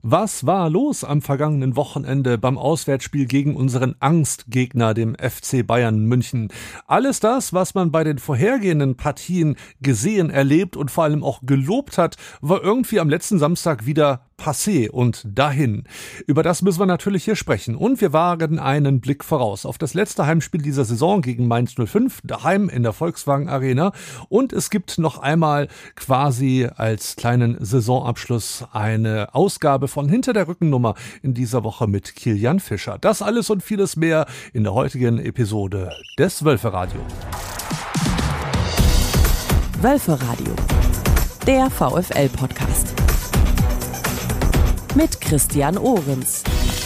Was war los am vergangenen Wochenende beim Auswärtsspiel gegen unseren Angstgegner, dem FC Bayern München? Alles das, was man bei den vorhergehenden Partien gesehen, erlebt und vor allem auch gelobt hat, war irgendwie am letzten Samstag wieder passé und dahin. Über das müssen wir natürlich hier sprechen. Und wir wagen einen Blick voraus auf das letzte Heimspiel dieser Saison gegen Mainz 05, daheim in der Volkswagen Arena. Und es gibt noch einmal quasi als kleinen Saisonabschluss eine Ausgabe von Hinter der Rückennummer in dieser Woche mit Kilian Fischer. Das alles und vieles mehr in der heutigen Episode des Wölferadio. Wölferadio, der VfL-Podcast. Mit Christian Ohrens.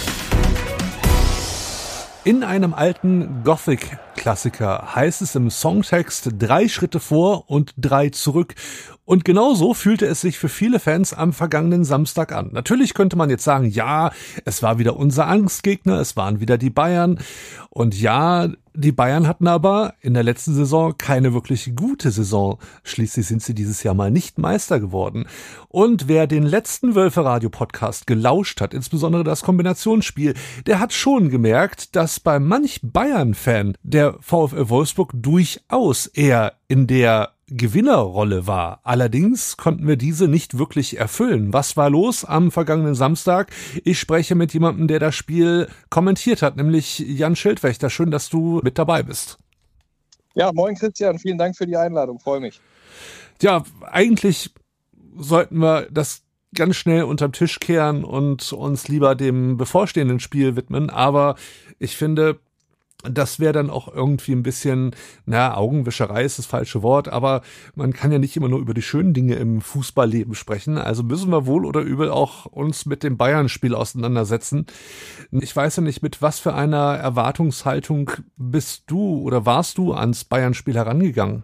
In einem alten Gothic-Klassiker heißt es im Songtext 3 Schritte vor und 3 zurück. Und genauso fühlte es sich für viele Fans am vergangenen Samstag an. Natürlich könnte man jetzt sagen, ja, es war wieder unser Angstgegner, es waren wieder die Bayern. Und ja, die Bayern hatten aber in der letzten Saison keine wirklich gute Saison. Schließlich sind sie dieses Jahr mal nicht Meister geworden. Und wer den letzten Wölferadio-Podcast gelauscht hat, insbesondere das Kombinationsspiel, der hat schon gemerkt, dass bei manch Bayern-Fan der VfL Wolfsburg durchaus eher in der Gewinnerrolle war. Allerdings konnten wir diese nicht wirklich erfüllen. Was war los am vergangenen Samstag? Ich spreche mit jemandem, der das Spiel kommentiert hat, nämlich Jan Schildwächter. Schön, dass du mit dabei bist. Ja, moin Christian, vielen Dank für die Einladung, freue mich. Ja, eigentlich sollten wir das ganz schnell unterm Tisch kehren und uns lieber dem bevorstehenden Spiel widmen, aber ich finde, das wäre dann auch irgendwie ein bisschen, Augenwischerei ist das falsche Wort, aber man kann ja nicht immer nur über die schönen Dinge im Fußballleben sprechen. Also müssen wir wohl oder übel auch uns mit dem Bayern-Spiel auseinandersetzen. Ich weiß ja nicht, mit was für einer Erwartungshaltung bist du oder warst du ans Bayern-Spiel herangegangen?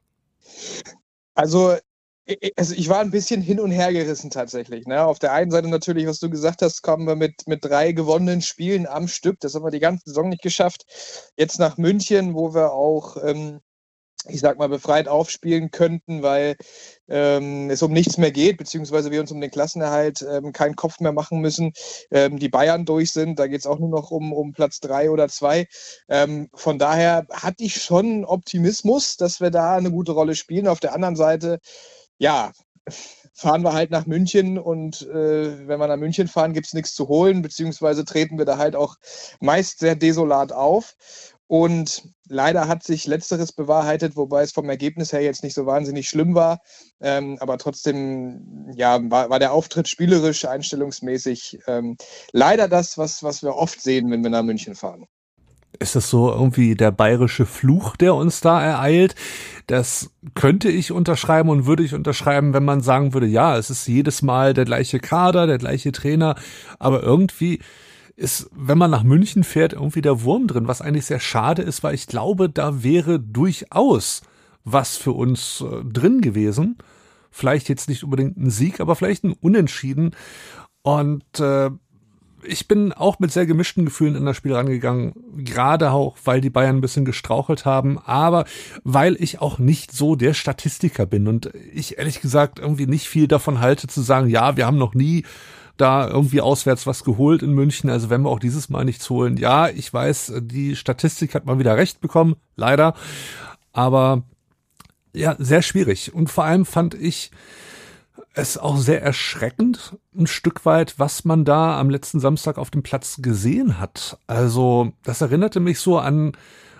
Also ich war ein bisschen hin und her gerissen tatsächlich. Ne? Auf der einen Seite natürlich, was du gesagt hast, kommen wir mit 3 gewonnenen Spielen am Stück. Das haben wir die ganze Saison nicht geschafft. Jetzt nach München, wo wir auch, ich sag mal, befreit aufspielen könnten, weil es um nichts mehr geht, beziehungsweise wir uns um den Klassenerhalt keinen Kopf mehr machen müssen. Die Bayern durch sind, da geht es auch nur noch um Platz 3 oder 2. Von daher hatte ich schon Optimismus, dass wir da eine gute Rolle spielen. Auf der anderen Seite, ja, fahren wir halt nach München und wenn wir nach München fahren, gibt es nichts zu holen, beziehungsweise treten wir da halt auch meist sehr desolat auf. Und leider hat sich Letzteres bewahrheitet, wobei es vom Ergebnis her jetzt nicht so wahnsinnig schlimm war. Aber trotzdem war der Auftritt spielerisch, einstellungsmäßig leider das, was wir oft sehen, wenn wir nach München fahren. Ist das so irgendwie der bayerische Fluch, der uns da ereilt? Das könnte ich unterschreiben und würde ich unterschreiben, wenn man sagen würde, ja, es ist jedes Mal der gleiche Kader, der gleiche Trainer, aber irgendwie ist, wenn man nach München fährt, irgendwie der Wurm drin, was eigentlich sehr schade ist, weil ich glaube, da wäre durchaus was für uns drin gewesen. Vielleicht jetzt nicht unbedingt ein Sieg, aber vielleicht ein Unentschieden. Und ich bin auch mit sehr gemischten Gefühlen in das Spiel rangegangen, gerade auch, weil die Bayern ein bisschen gestrauchelt haben, aber weil ich auch nicht so der Statistiker bin und ich ehrlich gesagt irgendwie nicht viel davon halte zu sagen, ja, wir haben noch nie da irgendwie auswärts was geholt in München, also wenn wir auch dieses Mal nichts holen. Ja, ich weiß, die Statistik hat mal wieder recht bekommen, leider, aber ja, sehr schwierig und vor allem fand ich es auch sehr erschreckend, ein Stück weit, was man da am letzten Samstag auf dem Platz gesehen hat. Also, das erinnerte mich so an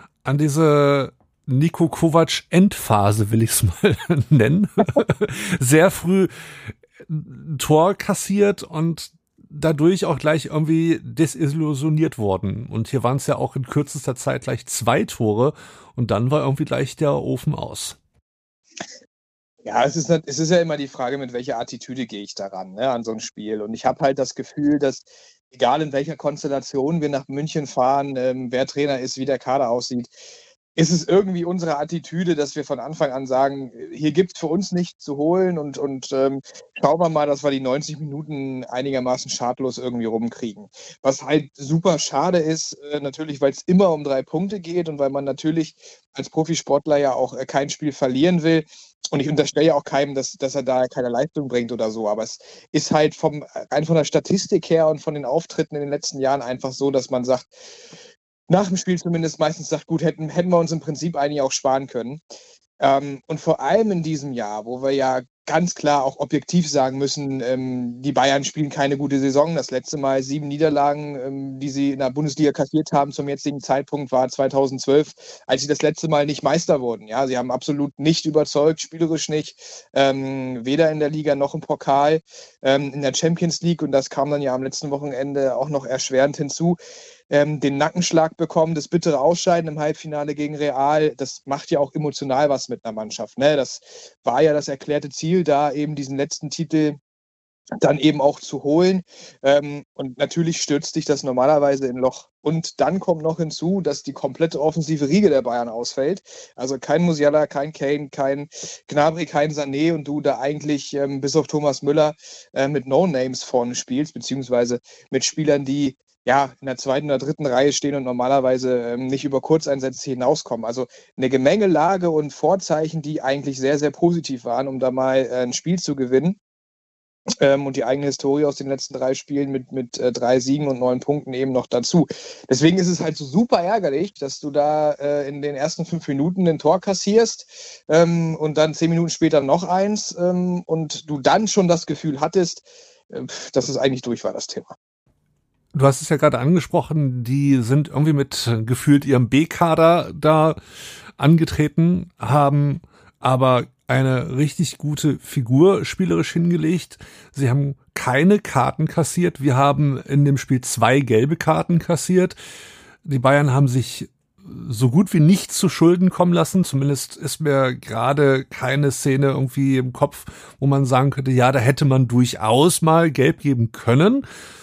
diese Niko Kovac Endphase, will ich es mal nennen. Sehr früh ein Tor kassiert und dadurch auch gleich irgendwie desillusioniert worden. Und hier waren es ja auch in kürzester Zeit gleich 2 Tore und dann war irgendwie gleich der Ofen aus. Ja, es ist ja immer die Frage, mit welcher Attitüde gehe ich daran, ne, an so ein Spiel. Und ich habe halt das Gefühl, dass egal in welcher Konstellation wir nach München fahren, wer Trainer ist, wie der Kader aussieht, ist es irgendwie unsere Attitüde, dass wir von Anfang an sagen, hier gibt es für uns nichts zu holen und schauen wir mal, dass wir die 90 Minuten einigermaßen schadlos irgendwie rumkriegen. Was halt super schade ist, natürlich, weil es immer um 3 Punkte geht und weil man natürlich als Profisportler ja auch kein Spiel verlieren will. Und ich unterstelle ja auch keinem, dass er da keine Leistung bringt oder so. Aber es ist halt rein von der Statistik her und von den Auftritten in den letzten Jahren einfach so, dass man sagt, nach dem Spiel zumindest meistens sagt, gut, hätten wir uns im Prinzip eigentlich auch sparen können. Und vor allem in diesem Jahr, wo wir ja ganz klar auch objektiv sagen müssen, die Bayern spielen keine gute Saison. Das letzte Mal 7 Niederlagen, die sie in der Bundesliga kassiert haben zum jetzigen Zeitpunkt, war 2012, als sie das letzte Mal nicht Meister wurden. Ja, sie haben absolut nicht überzeugt, spielerisch nicht, weder in der Liga noch im Pokal, in der Champions League. Und das kam dann ja am letzten Wochenende auch noch erschwerend hinzu. Den Nackenschlag bekommen, das bittere Ausscheiden im Halbfinale gegen Real, das macht ja auch emotional was mit einer Mannschaft. Ne? Das war ja das erklärte Ziel, da eben diesen letzten Titel dann eben auch zu holen. Und natürlich stürzt dich das normalerweise in Loch. Und dann kommt noch hinzu, dass die komplette offensive Riege der Bayern ausfällt. Also kein Musiala, kein Kane, kein Gnabry, kein Sané und du da eigentlich bis auf Thomas Müller mit No-Names vorne spielst, beziehungsweise mit Spielern, die ja in der 2. oder 3. Reihe stehen und normalerweise nicht über Kurzeinsätze hinauskommen. Also eine Gemengelage und Vorzeichen, die eigentlich sehr, sehr positiv waren, um da mal ein Spiel zu gewinnen. Und die eigene Historie aus den letzten 3 Spielen mit 3 Siegen und 9 Punkten eben noch dazu. Deswegen ist es halt so super ärgerlich, dass du da in den ersten 5 Minuten ein Tor kassierst und dann 10 Minuten später noch eins und du dann schon das Gefühl hattest, dass es eigentlich durch war, das Thema. Du hast es ja gerade angesprochen, die sind irgendwie mit gefühlt ihrem B-Kader da angetreten, haben aber eine richtig gute Figur spielerisch hingelegt. Sie haben keine Karten kassiert. Wir haben in dem Spiel 2 gelbe Karten kassiert. Die Bayern haben sich so gut wie nichts zu Schulden kommen lassen. Zumindest ist mir gerade keine Szene irgendwie im Kopf, wo man sagen könnte, ja, da hätte man durchaus mal gelb geben können.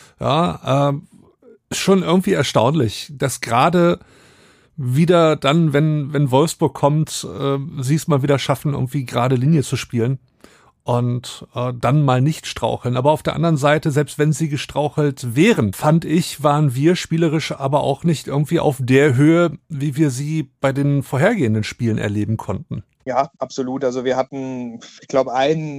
Ja, schon irgendwie erstaunlich, dass gerade wieder dann, wenn Wolfsburg kommt, sie es mal wieder schaffen, irgendwie gerade Linie zu spielen und dann mal nicht straucheln. Aber auf der anderen Seite, selbst wenn sie gestrauchelt wären, fand ich, waren wir spielerisch aber auch nicht irgendwie auf der Höhe, wie wir sie bei den vorhergehenden Spielen erleben konnten. Ja, absolut. Also wir hatten, ich glaube, einen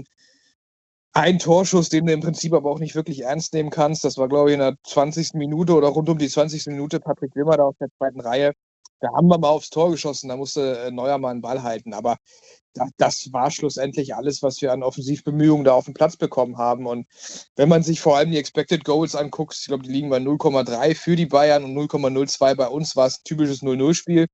Torschuss, den du im Prinzip aber auch nicht wirklich ernst nehmen kannst. Das war, glaube ich, in der 20. Minute oder rund um die 20. Minute Patrick Wimmer da aus der 2. Reihe. Da haben wir mal aufs Tor geschossen, da musste Neuer mal einen Ball halten. Aber das war schlussendlich alles, was wir an Offensivbemühungen da auf den Platz bekommen haben. Und wenn man sich vor allem die Expected Goals anguckt, ich glaube, die liegen bei 0,3 für die Bayern und 0,02 bei uns, war es ein typisches 0-0-Spiel.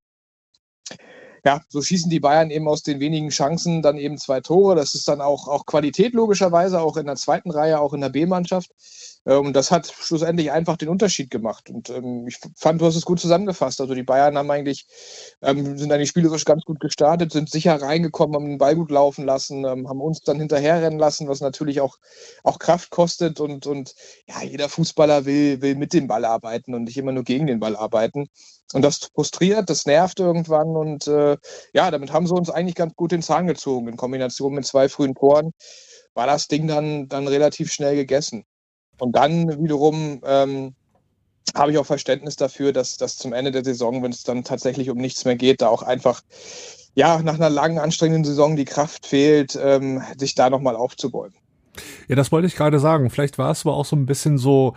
Ja, so schießen die Bayern eben aus den wenigen Chancen dann eben 2 Tore. Das ist dann auch Qualität logischerweise, auch in der 2. Reihe, auch in der B-Mannschaft. Und das hat schlussendlich einfach den Unterschied gemacht. Und ich fand, du hast es gut zusammengefasst. Also die Bayern haben sind eigentlich spielerisch ganz gut gestartet, sind sicher reingekommen, haben den Ball gut laufen lassen, haben uns dann hinterherrennen lassen, was natürlich auch Kraft kostet. Und ja, jeder Fußballer will mit dem Ball arbeiten und nicht immer nur gegen den Ball arbeiten. Und das frustriert, das nervt irgendwann. Und damit haben sie uns eigentlich ganz gut den Zahn gezogen. In Kombination mit 2 frühen Toren war das Ding dann relativ schnell gegessen. Und dann wiederum habe ich auch Verständnis dafür, dass zum Ende der Saison, wenn es dann tatsächlich um nichts mehr geht, da auch einfach nach einer langen, anstrengenden Saison die Kraft fehlt, sich da nochmal aufzubäumen. Ja, das wollte ich gerade sagen. Vielleicht war es aber auch so ein bisschen so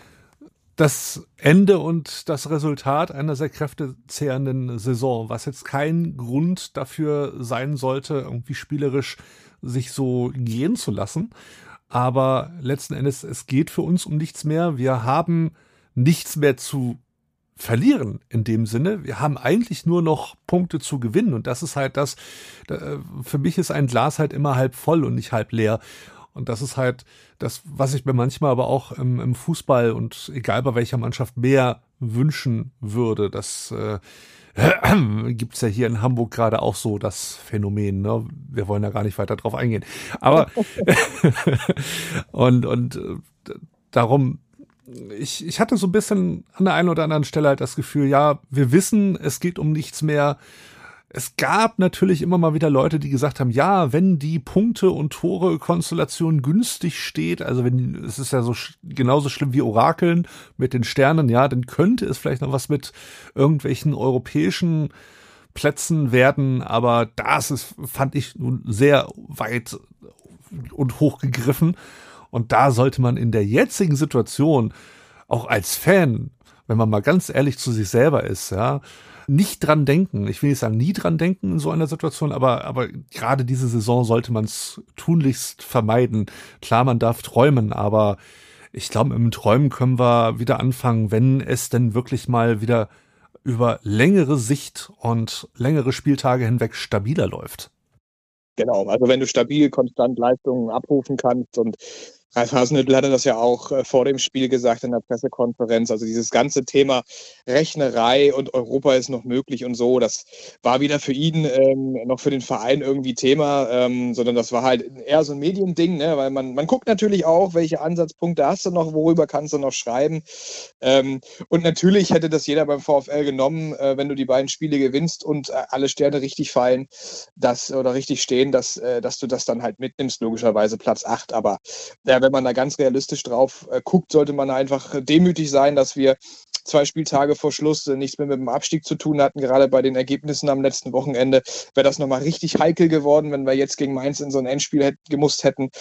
das Ende und das Resultat einer sehr kräftezehrenden Saison, was jetzt kein Grund dafür sein sollte, irgendwie spielerisch sich so gehen zu lassen. Aber letzten Endes, es geht für uns um nichts mehr. Wir haben nichts mehr zu verlieren in dem Sinne. Wir haben eigentlich nur noch Punkte zu gewinnen. Und das ist halt für mich ist ein Glas halt immer halb voll und nicht halb leer. Und das ist halt das, was ich mir manchmal aber auch im Fußball und egal bei welcher Mannschaft mehr wünschen würde. Das gibt's ja hier in Hamburg gerade auch so das Phänomen, ne? Wir wollen da gar nicht weiter drauf eingehen. Aber und darum, ich hatte so ein bisschen an der einen oder anderen Stelle halt das Gefühl, ja, wir wissen, es geht um nichts mehr, Es gab natürlich immer mal wieder Leute, die gesagt haben, ja, wenn die Punkte- und Tore-Konstellation günstig steht, also wenn, es ist ja so genauso schlimm wie Orakeln mit den Sternen, ja, dann könnte es vielleicht noch was mit irgendwelchen europäischen Plätzen werden, aber das ist, fand ich nun sehr weit und hoch gegriffen. Und da sollte man in der jetzigen Situation auch als Fan, wenn man mal ganz ehrlich zu sich selber ist, ja, nicht dran denken. Ich will nicht sagen, nie dran denken in so einer Situation, aber gerade diese Saison sollte man es tunlichst vermeiden. Klar, man darf träumen, aber ich glaube, im Träumen können wir wieder anfangen, wenn es denn wirklich mal wieder über längere Sicht und längere Spieltage hinweg stabiler läuft. Genau, also wenn du stabil, konstant Leistungen abrufen kannst und Ralf Hasenhüttl hatte das ja auch vor dem Spiel gesagt in der Pressekonferenz. Also dieses ganze Thema Rechnerei und Europa ist noch möglich und so, das war weder für ihn noch für den Verein irgendwie Thema, sondern das war halt eher so ein Mediending, ne? Weil man guckt natürlich auch, welche Ansatzpunkte hast du noch, worüber kannst du noch schreiben. Und natürlich hätte das jeder beim VfL genommen, wenn du die beiden Spiele gewinnst und alle Sterne richtig fallen, oder richtig stehen, dass du das dann halt mitnimmst, logischerweise Platz 8. Aber wenn man da ganz realistisch drauf guckt, sollte man einfach demütig sein, dass wir 2 Spieltage vor Schluss nichts mehr mit dem Abstieg zu tun hatten. Gerade bei den Ergebnissen am letzten Wochenende wäre das nochmal richtig heikel geworden, wenn wir jetzt gegen Mainz in so ein Endspiel gemusst hätten.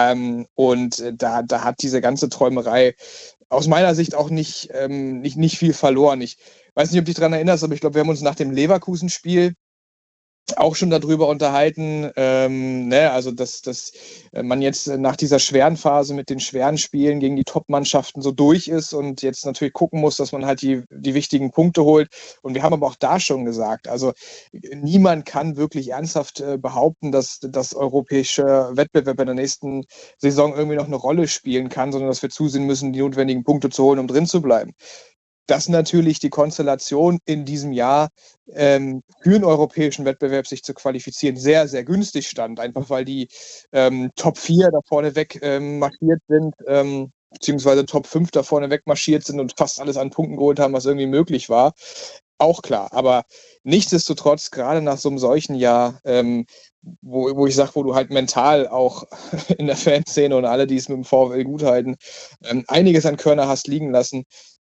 Und da hat diese ganze Träumerei aus meiner Sicht auch nicht viel verloren. Ich weiß nicht, ob du dich daran erinnerst, aber ich glaube, wir haben uns nach dem Leverkusen-Spiel auch schon darüber unterhalten, also dass man jetzt nach dieser schweren Phase mit den schweren Spielen gegen die Top-Mannschaften so durch ist und jetzt natürlich gucken muss, dass man halt die wichtigen Punkte holt. Und wir haben aber auch da schon gesagt, also niemand kann wirklich ernsthaft behaupten, dass das europäische Wettbewerb in der nächsten Saison irgendwie noch eine Rolle spielen kann, sondern dass wir zusehen müssen, die notwendigen Punkte zu holen, um drin zu bleiben. Dass natürlich die Konstellation in diesem Jahr für einen europäischen Wettbewerb sich zu qualifizieren sehr, sehr günstig stand. Einfach weil die Top 4 da vorne weg marschiert sind, beziehungsweise Top 5 da vorne weg marschiert sind und fast alles an Punkten geholt haben, was irgendwie möglich war. Auch klar. Aber nichtsdestotrotz, gerade nach so einem solchen Jahr, wo ich sage, wo du halt mental auch in der Fanszene und alle, die es mit dem VfL gut halten, einiges an Körner hast liegen lassen,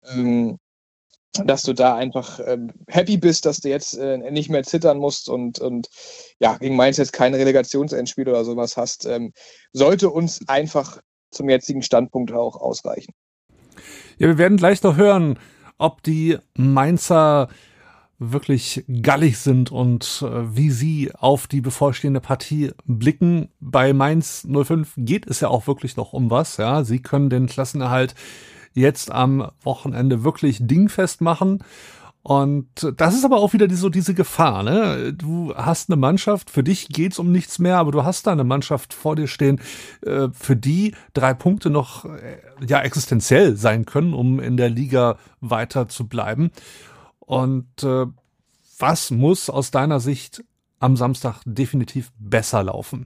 dass du da einfach happy bist, dass du jetzt nicht mehr zittern musst und ja, gegen Mainz jetzt kein Relegationsendspiel oder sowas hast, sollte uns einfach zum jetzigen Standpunkt auch ausreichen. Ja, wir werden gleich noch hören, ob die Mainzer wirklich gallig sind und wie sie auf die bevorstehende Partie blicken. Bei Mainz 05 geht es ja auch wirklich noch um was. Ja, sie können den Klassenerhalt jetzt am Wochenende wirklich dingfest machen. Und das ist aber auch wieder diese Gefahr, ne? Du hast eine Mannschaft, für dich geht's um nichts mehr, aber du hast da eine Mannschaft vor dir stehen, für die 3 Punkte noch existenziell sein können, um in der Liga weiter zu bleiben. Und was muss aus deiner Sicht am Samstag definitiv besser laufen?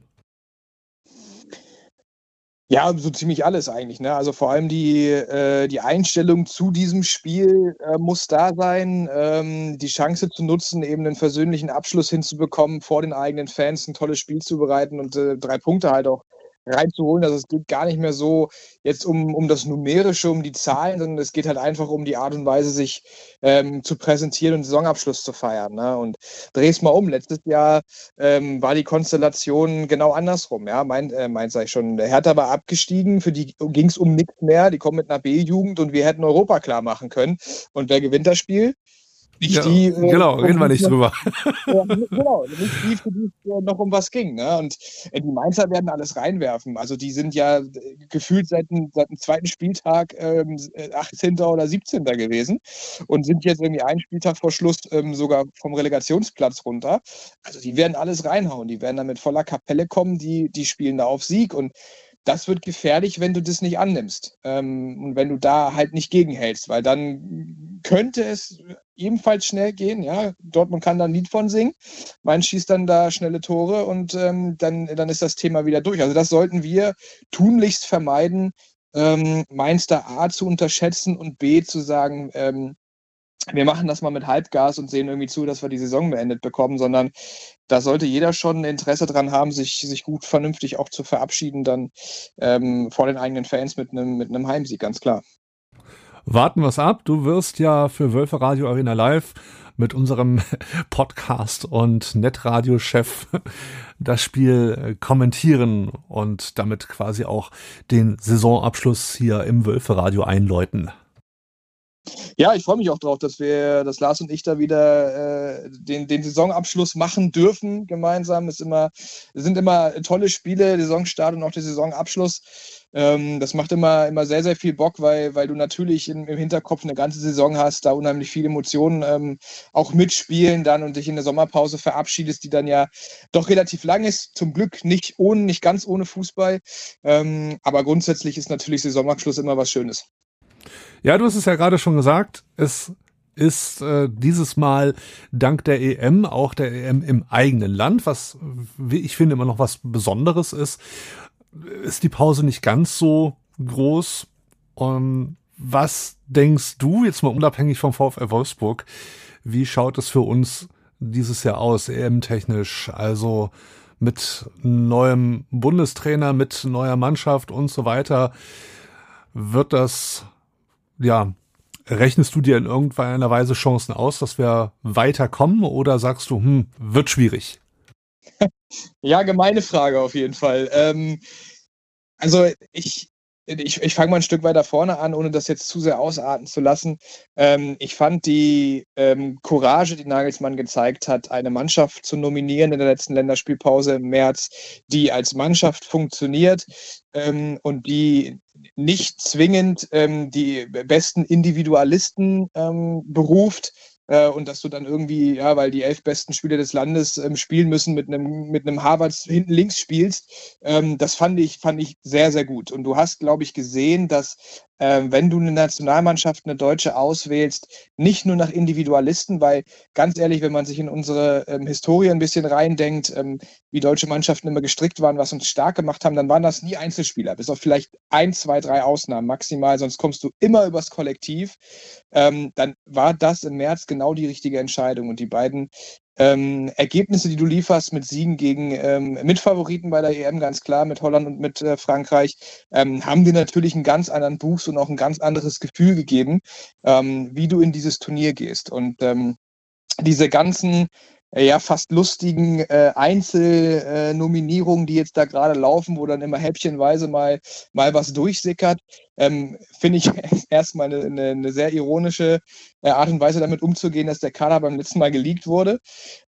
Ja, so ziemlich alles eigentlich, ne? Also vor allem die Einstellung zu diesem Spiel muss da sein, die Chance zu nutzen, eben einen versöhnlichen Abschluss hinzubekommen, vor den eigenen Fans ein tolles Spiel zu bereiten und 3 Punkte halt auch reinzuholen. Also es geht gar nicht mehr so jetzt um das Numerische, um die Zahlen, sondern es geht halt einfach um die Art und Weise, sich zu präsentieren und Saisonabschluss zu feiern. Ne? Und dreh's mal um. Letztes Jahr war die Konstellation genau andersrum. Ja? Mainz sag ich schon. Der Hertha war abgestiegen, für die ging es um nichts mehr. Die kommen mit einer B-Jugend und wir hätten Europa klar machen können. Und wer gewinnt das Spiel? Nicht die, genau, reden wir nicht drüber. Genau, nicht die, für die es noch um was ging. Ne? Und die Mainzer werden alles reinwerfen. Also die sind ja gefühlt seit dem 2. Spieltag 18. oder 17. gewesen und sind jetzt irgendwie einen Spieltag vor Schluss sogar vom Relegationsplatz runter. Also die werden alles reinhauen. Die werden da mit voller Kapelle kommen. Die spielen da auf Sieg und das wird gefährlich, wenn du das nicht annimmst und wenn du da halt nicht gegenhältst, weil dann könnte es ebenfalls schnell gehen. Ja, Dortmund kann da ein Lied von singen. Mainz schießt dann da schnelle Tore und dann ist das Thema wieder durch. Also das sollten wir tunlichst vermeiden, Mainz da A zu unterschätzen und B zu sagen, wir machen das mal mit Halbgas und sehen irgendwie zu, dass wir die Saison beendet bekommen, sondern da sollte jeder schon ein Interesse dran haben, sich gut vernünftig auch zu verabschieden, dann vor den eigenen Fans mit einem Heimsieg, ganz klar. Warten wir es ab. Du wirst ja für Wölfe Radio Arena Live mit unserem Podcast und Netradio-Chef das Spiel kommentieren und damit quasi auch den Saisonabschluss hier im Wölfe Radio einläuten. Ja, ich freue mich auch drauf, dass Lars und ich da wieder den Saisonabschluss machen dürfen gemeinsam. Es sind immer tolle Spiele, Saisonstart und auch der Saisonabschluss. Das macht immer sehr, sehr viel Bock, weil du natürlich im Hinterkopf eine ganze Saison hast, da unheimlich viele Emotionen auch mitspielen dann und dich in der Sommerpause verabschiedest, die dann ja doch relativ lang ist. Zum Glück nicht ganz ohne Fußball. Aber grundsätzlich ist natürlich Saisonabschluss immer was Schönes. Ja, du hast es ja gerade schon gesagt, es ist dieses Mal dank der EM, auch der EM im eigenen Land, was, wie ich finde, immer noch was Besonderes ist die Pause nicht ganz so groß. Was denkst du, jetzt mal unabhängig vom VfL Wolfsburg, wie schaut es für uns dieses Jahr aus, EM-technisch, also mit neuem Bundestrainer, mit neuer Mannschaft und so weiter, wird das, ja, rechnest du dir in irgendeiner Weise Chancen aus, dass wir weiterkommen oder sagst du, wird schwierig? Ja, gemeine Frage auf jeden Fall. Also ich fange mal ein Stück weiter vorne an, ohne das jetzt zu sehr ausarten zu lassen. Ich fand die Courage, die Nagelsmann gezeigt hat, eine Mannschaft zu nominieren in der letzten Länderspielpause im März, die als Mannschaft funktioniert und die nicht zwingend die besten Individualisten beruft, und dass du dann irgendwie, ja, weil die 11 besten Spieler des Landes spielen müssen, mit einem Havertz hinten links spielst, das fand ich sehr, sehr gut. Und du hast, glaube ich, gesehen, dass wenn du eine Nationalmannschaft, eine deutsche auswählst, nicht nur nach Individualisten, weil ganz ehrlich, wenn man sich in unsere Historie ein bisschen reindenkt, wie deutsche Mannschaften immer gestrickt waren, was uns stark gemacht haben, dann waren das nie Einzelspieler, bis auf vielleicht 1, 2, 3 Ausnahmen maximal, sonst kommst du immer übers Kollektiv. Dann war das im März genau die richtige Entscheidung und die beiden Ergebnisse, die du lieferst mit Siegen gegen Mitfavoriten bei der EM, ganz klar, mit Holland und mit Frankreich, haben dir natürlich einen ganz anderen Boost und auch ein ganz anderes Gefühl gegeben, wie du in dieses Turnier gehst. Und diese ganzen fast lustigen Einzelnominierungen, die jetzt da gerade laufen, wo dann immer häppchenweise mal was durchsickert, finde ich erstmal eine sehr ironische Art und Weise, damit umzugehen, dass der Kader beim letzten Mal geleakt wurde.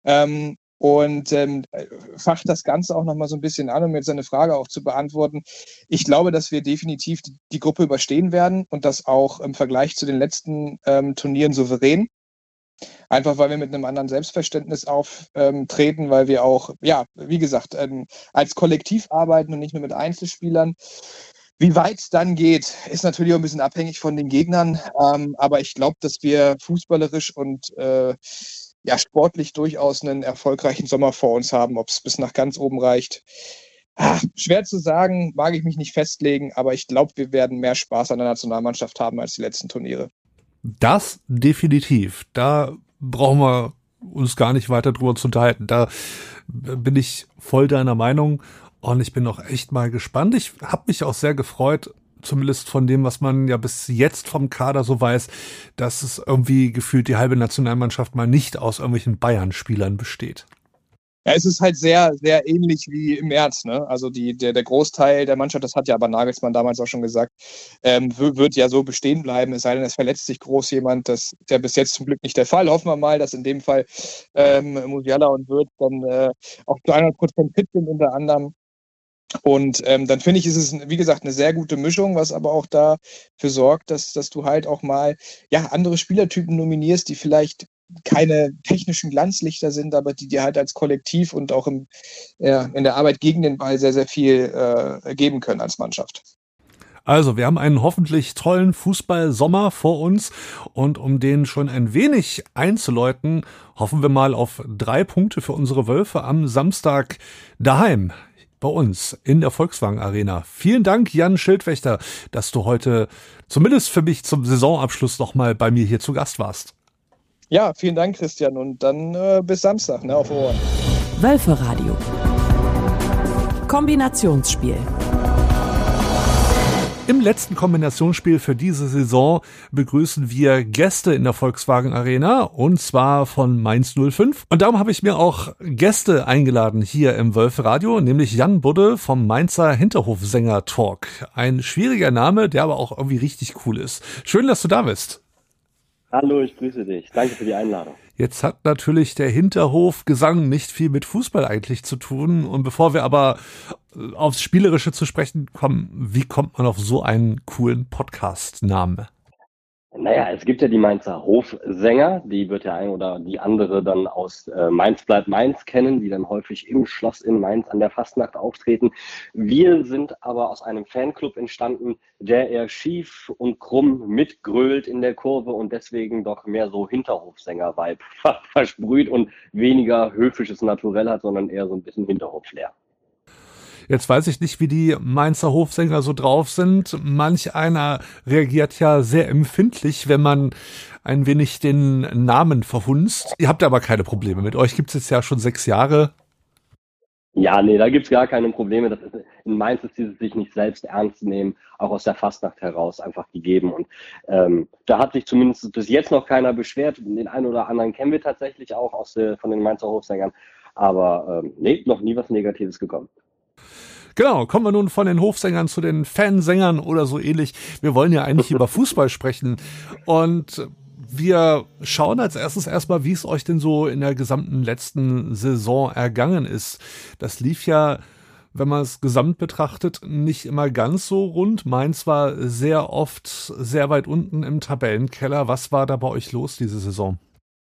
Facht das Ganze auch nochmal so ein bisschen an, um jetzt eine Frage auch zu beantworten. Ich glaube, dass wir definitiv die Gruppe überstehen werden und das auch im Vergleich zu den letzten Turnieren souverän. Einfach weil wir mit einem anderen Selbstverständnis auftreten, weil wir auch, ja, wie gesagt, als Kollektiv arbeiten und nicht nur mit Einzelspielern. Wie weit es dann geht, ist natürlich auch ein bisschen abhängig von den Gegnern. Aber ich glaube, dass wir fußballerisch und sportlich durchaus einen erfolgreichen Sommer vor uns haben. Ob es bis nach ganz oben reicht, schwer zu sagen, mag ich mich nicht festlegen. Aber ich glaube, wir werden mehr Spaß an der Nationalmannschaft haben als die letzten Turniere. Das definitiv. Da brauchen wir uns gar nicht weiter drüber zu unterhalten. Da bin ich voll deiner Meinung und ich bin auch echt mal gespannt. Ich habe mich auch sehr gefreut, zumindest von dem, was man ja bis jetzt vom Kader so weiß, dass es irgendwie gefühlt die halbe Nationalmannschaft mal nicht aus irgendwelchen Bayern-Spielern besteht. Ja, es ist halt sehr, sehr ähnlich wie im März, ne? Also der Großteil der Mannschaft, das hat ja aber Nagelsmann damals auch schon gesagt, wird ja so bestehen bleiben, es sei denn, es verletzt sich groß jemand, der bis jetzt zum Glück nicht der Fall. Hoffen wir mal, dass in dem Fall Musiala und Wirtz dann auch zu 100% fit sind unter anderem. Und dann finde ich, ist es, wie gesagt, eine sehr gute Mischung, was aber auch dafür sorgt, dass du halt auch mal andere Spielertypen nominierst, die vielleicht keine technischen Glanzlichter sind, aber die dir halt als Kollektiv und auch in der Arbeit gegen den Ball sehr, sehr viel geben können als Mannschaft. Also, wir haben einen hoffentlich tollen Fußball-Sommer vor uns und um den schon ein wenig einzuläuten, hoffen wir mal auf 3 Punkte für unsere Wölfe am Samstag daheim bei uns in der Volkswagen Arena. Vielen Dank, Jan Schildwächter, dass du heute zumindest für mich zum Saisonabschluss nochmal bei mir hier zu Gast warst. Ja, vielen Dank, Christian. Und dann bis Samstag, ne, auf Ohren. Wölferadio. Kombinationsspiel. Im letzten Kombinationsspiel für diese Saison begrüßen wir Gäste in der Volkswagen Arena, und zwar von Mainz 05. Und darum habe ich mir auch Gäste eingeladen hier im Wölferadio, nämlich Jan Budde vom Mainzer Hinterhofsänger Talk. Ein schwieriger Name, der aber auch irgendwie richtig cool ist. Schön, dass du da bist. Hallo, ich grüße dich. Danke für die Einladung. Jetzt hat natürlich der Hinterhofgesang nicht viel mit Fußball eigentlich zu tun. Und bevor wir aber aufs Spielerische zu sprechen kommen, wie kommt man auf so einen coolen Podcast-Namen? Naja, es gibt ja die Mainzer Hofsänger, die wird der ein oder die andere dann aus Mainz bleibt Mainz kennen, die dann häufig im Schloss in Mainz an der Fastnacht auftreten. Wir sind aber aus einem Fanclub entstanden, der eher schief und krumm mitgrölt in der Kurve und deswegen doch mehr so Hinterhofsänger-Vibe versprüht und weniger höfisches Naturell hat, sondern eher so ein bisschen Hinterhof-Flair. Jetzt weiß ich nicht, wie die Mainzer Hofsänger so drauf sind. Manch einer reagiert ja sehr empfindlich, wenn man ein wenig den Namen verhunzt. Ihr habt aber keine Probleme. Mit euch gibt es jetzt ja schon 6 Jahre. Ja, nee, da gibt's gar keine Probleme. In Mainz ist dieses sich nicht selbst ernst nehmen, auch aus der Fastnacht heraus einfach gegeben. Und da hat sich zumindest bis jetzt noch keiner beschwert. Den einen oder anderen kennen wir tatsächlich auch von den Mainzer Hofsängern. Aber nee, noch nie was Negatives gekommen. Genau, kommen wir nun von den Hofsängern zu den Fansängern oder so ähnlich. Wir wollen ja eigentlich über Fußball sprechen. Und wir schauen als erstes erstmal, wie es euch denn so in der gesamten letzten Saison ergangen ist. Das lief ja, wenn man es gesamt betrachtet, nicht immer ganz so rund. Mainz war sehr oft sehr weit unten im Tabellenkeller. Was war da bei euch los diese Saison?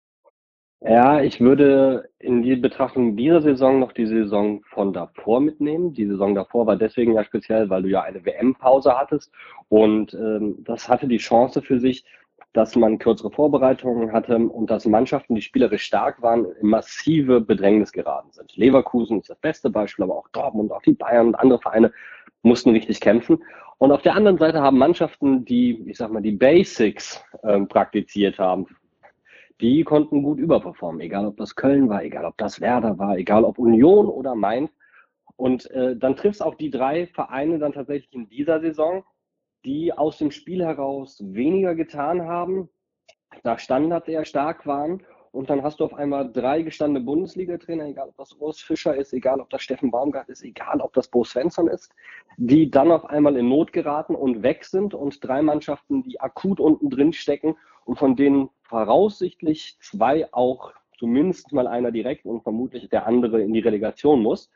Ja, ich würde in die Betrachtung dieser Saison noch die Saison von davor mitnehmen. Die Saison davor war deswegen ja speziell, weil du ja eine WM-Pause hattest und das hatte die Chance für sich, dass man kürzere Vorbereitungen hatte und dass Mannschaften, die spielerisch stark waren, in massive Bedrängnis geraten sind. Leverkusen ist das beste Beispiel, aber auch Dortmund, auch die Bayern und andere Vereine mussten richtig kämpfen. Und auf der anderen Seite haben Mannschaften, die, ich sag mal, die Basics praktiziert haben, die konnten gut überperformen, egal ob das Köln war, egal ob das Werder war, egal ob Union oder Mainz. Und dann trifft es auch die 3 Vereine dann tatsächlich in dieser Saison, die aus dem Spiel heraus weniger getan haben, nach Standard eher stark waren. Und dann hast du auf einmal 3 gestandene Bundesliga-Trainer, egal ob das Urs Fischer ist, egal ob das Steffen Baumgart ist, egal ob das Bo Svensson ist, die dann auf einmal in Not geraten und weg sind und 3 Mannschaften, die akut unten drin stecken und von denen voraussichtlich 2 auch zumindest mal einer direkt und vermutlich der andere in die Relegation muss.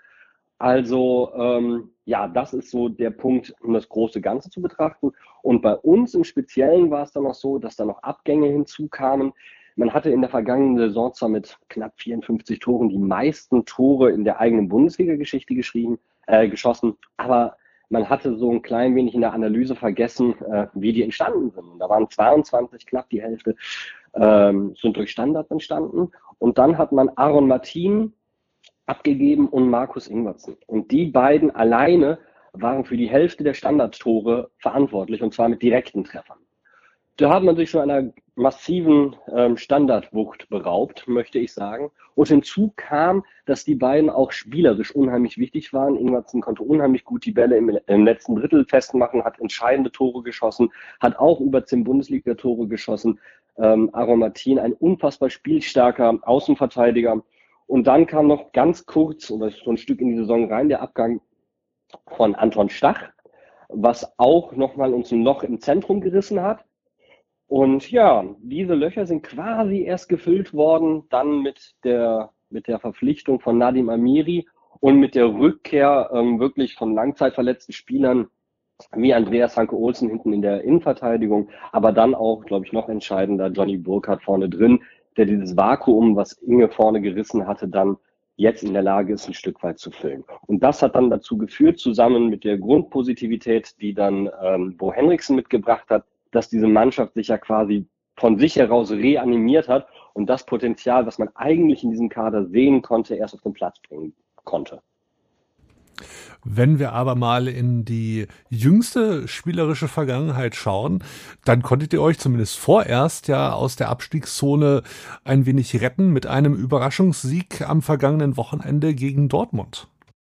Also ja, das ist so der Punkt, um das große Ganze zu betrachten. Und bei uns im Speziellen war es dann noch so, dass da noch Abgänge hinzukamen. Man hatte in der vergangenen Saison zwar mit knapp 54 Toren die meisten Tore in der eigenen Bundesliga-Geschichte geschossen, aber man hatte so ein klein wenig in der Analyse vergessen, wie die entstanden sind. Und da waren 22, knapp die Hälfte, sind durch Standard entstanden. Und dann hat man Aaron Martin abgegeben und Markus Ingwertsen. Und die beiden alleine waren für die Hälfte der Standardtore verantwortlich, und zwar mit direkten Treffern. Da hat man sich schon einer massiven Standardwucht beraubt, möchte ich sagen. Und hinzu kam, dass die beiden auch spielerisch unheimlich wichtig waren. Ingwertsen konnte unheimlich gut die Bälle im letzten Drittel festmachen, hat entscheidende Tore geschossen, hat auch über 10 Bundesliga-Tore geschossen. Aaron Martin, ein unfassbar spielstarker Außenverteidiger. Und dann kam noch ganz kurz, oder so ein Stück in die Saison rein, der Abgang von Anton Stach, was auch nochmal uns ein Loch im Zentrum gerissen hat. Und ja, diese Löcher sind quasi erst gefüllt worden, dann mit der Verpflichtung von Nadim Amiri und mit der Rückkehr wirklich von langzeitverletzten Spielern wie Andreas Hanke-Olsen hinten in der Innenverteidigung, aber dann auch, glaube ich, noch entscheidender Johnny Burkhardt vorne drin, der dieses Vakuum, was Inge vorne gerissen hatte, dann jetzt in der Lage ist, ein Stück weit zu füllen. Und das hat dann dazu geführt, zusammen mit der Grundpositivität, die dann Bo Henriksen mitgebracht hat, dass diese Mannschaft sich ja quasi von sich heraus reanimiert hat und das Potenzial, was man eigentlich in diesem Kader sehen konnte, erst auf den Platz bringen konnte. Wenn wir aber mal in die jüngste spielerische Vergangenheit schauen, dann konntet ihr euch zumindest vorerst ja aus der Abstiegszone ein wenig retten mit einem Überraschungssieg am vergangenen Wochenende gegen Dortmund.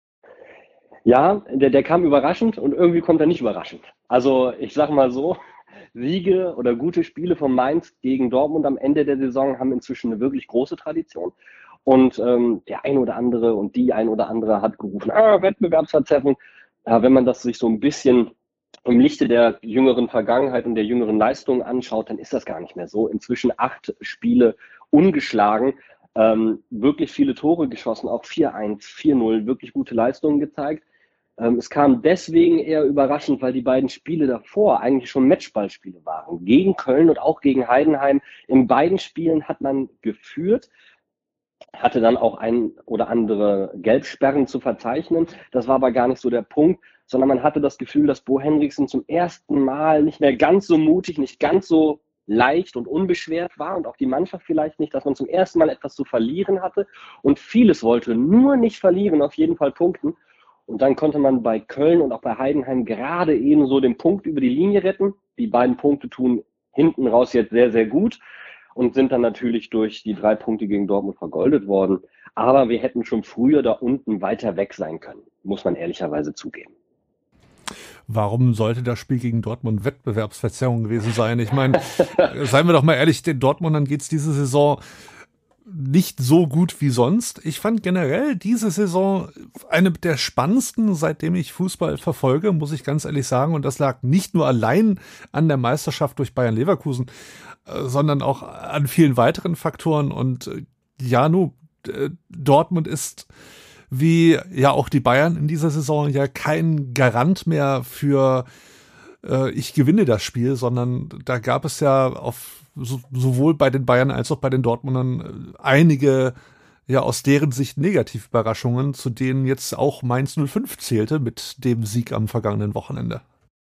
Ja, der kam überraschend und irgendwie kommt er nicht überraschend. Also ich sag mal so, Siege oder gute Spiele von Mainz gegen Dortmund am Ende der Saison haben inzwischen eine wirklich große Tradition. Und der ein oder andere und die ein oder andere hat gerufen, Wettbewerbsverzerrung. Ja, wenn man das sich so ein bisschen im Lichte der jüngeren Vergangenheit und der jüngeren Leistungen anschaut, dann ist das gar nicht mehr so. Inzwischen 8 Spiele ungeschlagen, wirklich viele Tore geschossen, auch 4-1, 4-0, wirklich gute Leistungen gezeigt. Es kam deswegen eher überraschend, weil die beiden Spiele davor eigentlich schon Matchballspiele waren. Gegen Köln und auch gegen Heidenheim. In beiden Spielen hat man geführt, hatte dann auch ein oder andere Gelbsperren zu verzeichnen. Das war aber gar nicht so der Punkt, sondern man hatte das Gefühl, dass Bo Henriksen zum ersten Mal nicht mehr ganz so mutig, nicht ganz so leicht und unbeschwert war und auch die Mannschaft vielleicht nicht, dass man zum ersten Mal etwas zu verlieren hatte und vieles wollte, nur nicht verlieren, auf jeden Fall punkten. Und dann konnte man bei Köln und auch bei Heidenheim gerade eben so den Punkt über die Linie retten. Die beiden Punkte tun hinten raus jetzt sehr, sehr gut und sind dann natürlich durch die 3 Punkte gegen Dortmund vergoldet worden. Aber wir hätten schon früher da unten weiter weg sein können, muss man ehrlicherweise zugeben. Warum sollte das Spiel gegen Dortmund Wettbewerbsverzerrung gewesen sein? Ich meine, seien wir doch mal ehrlich, den Dortmundern geht's diese Saison nicht so gut wie sonst. Ich fand generell diese Saison eine der spannendsten, seitdem ich Fußball verfolge, muss ich ganz ehrlich sagen. Und das lag nicht nur allein an der Meisterschaft durch Bayern Leverkusen, sondern auch an vielen weiteren Faktoren. Und Dortmund ist wie ja auch die Bayern in dieser Saison ja kein Garant mehr für ich gewinne das Spiel, sondern da gab es ja sowohl bei den Bayern als auch bei den Dortmundern einige ja aus deren Sicht Negativüberraschungen, zu denen jetzt auch Mainz 05 zählte mit dem Sieg am vergangenen Wochenende.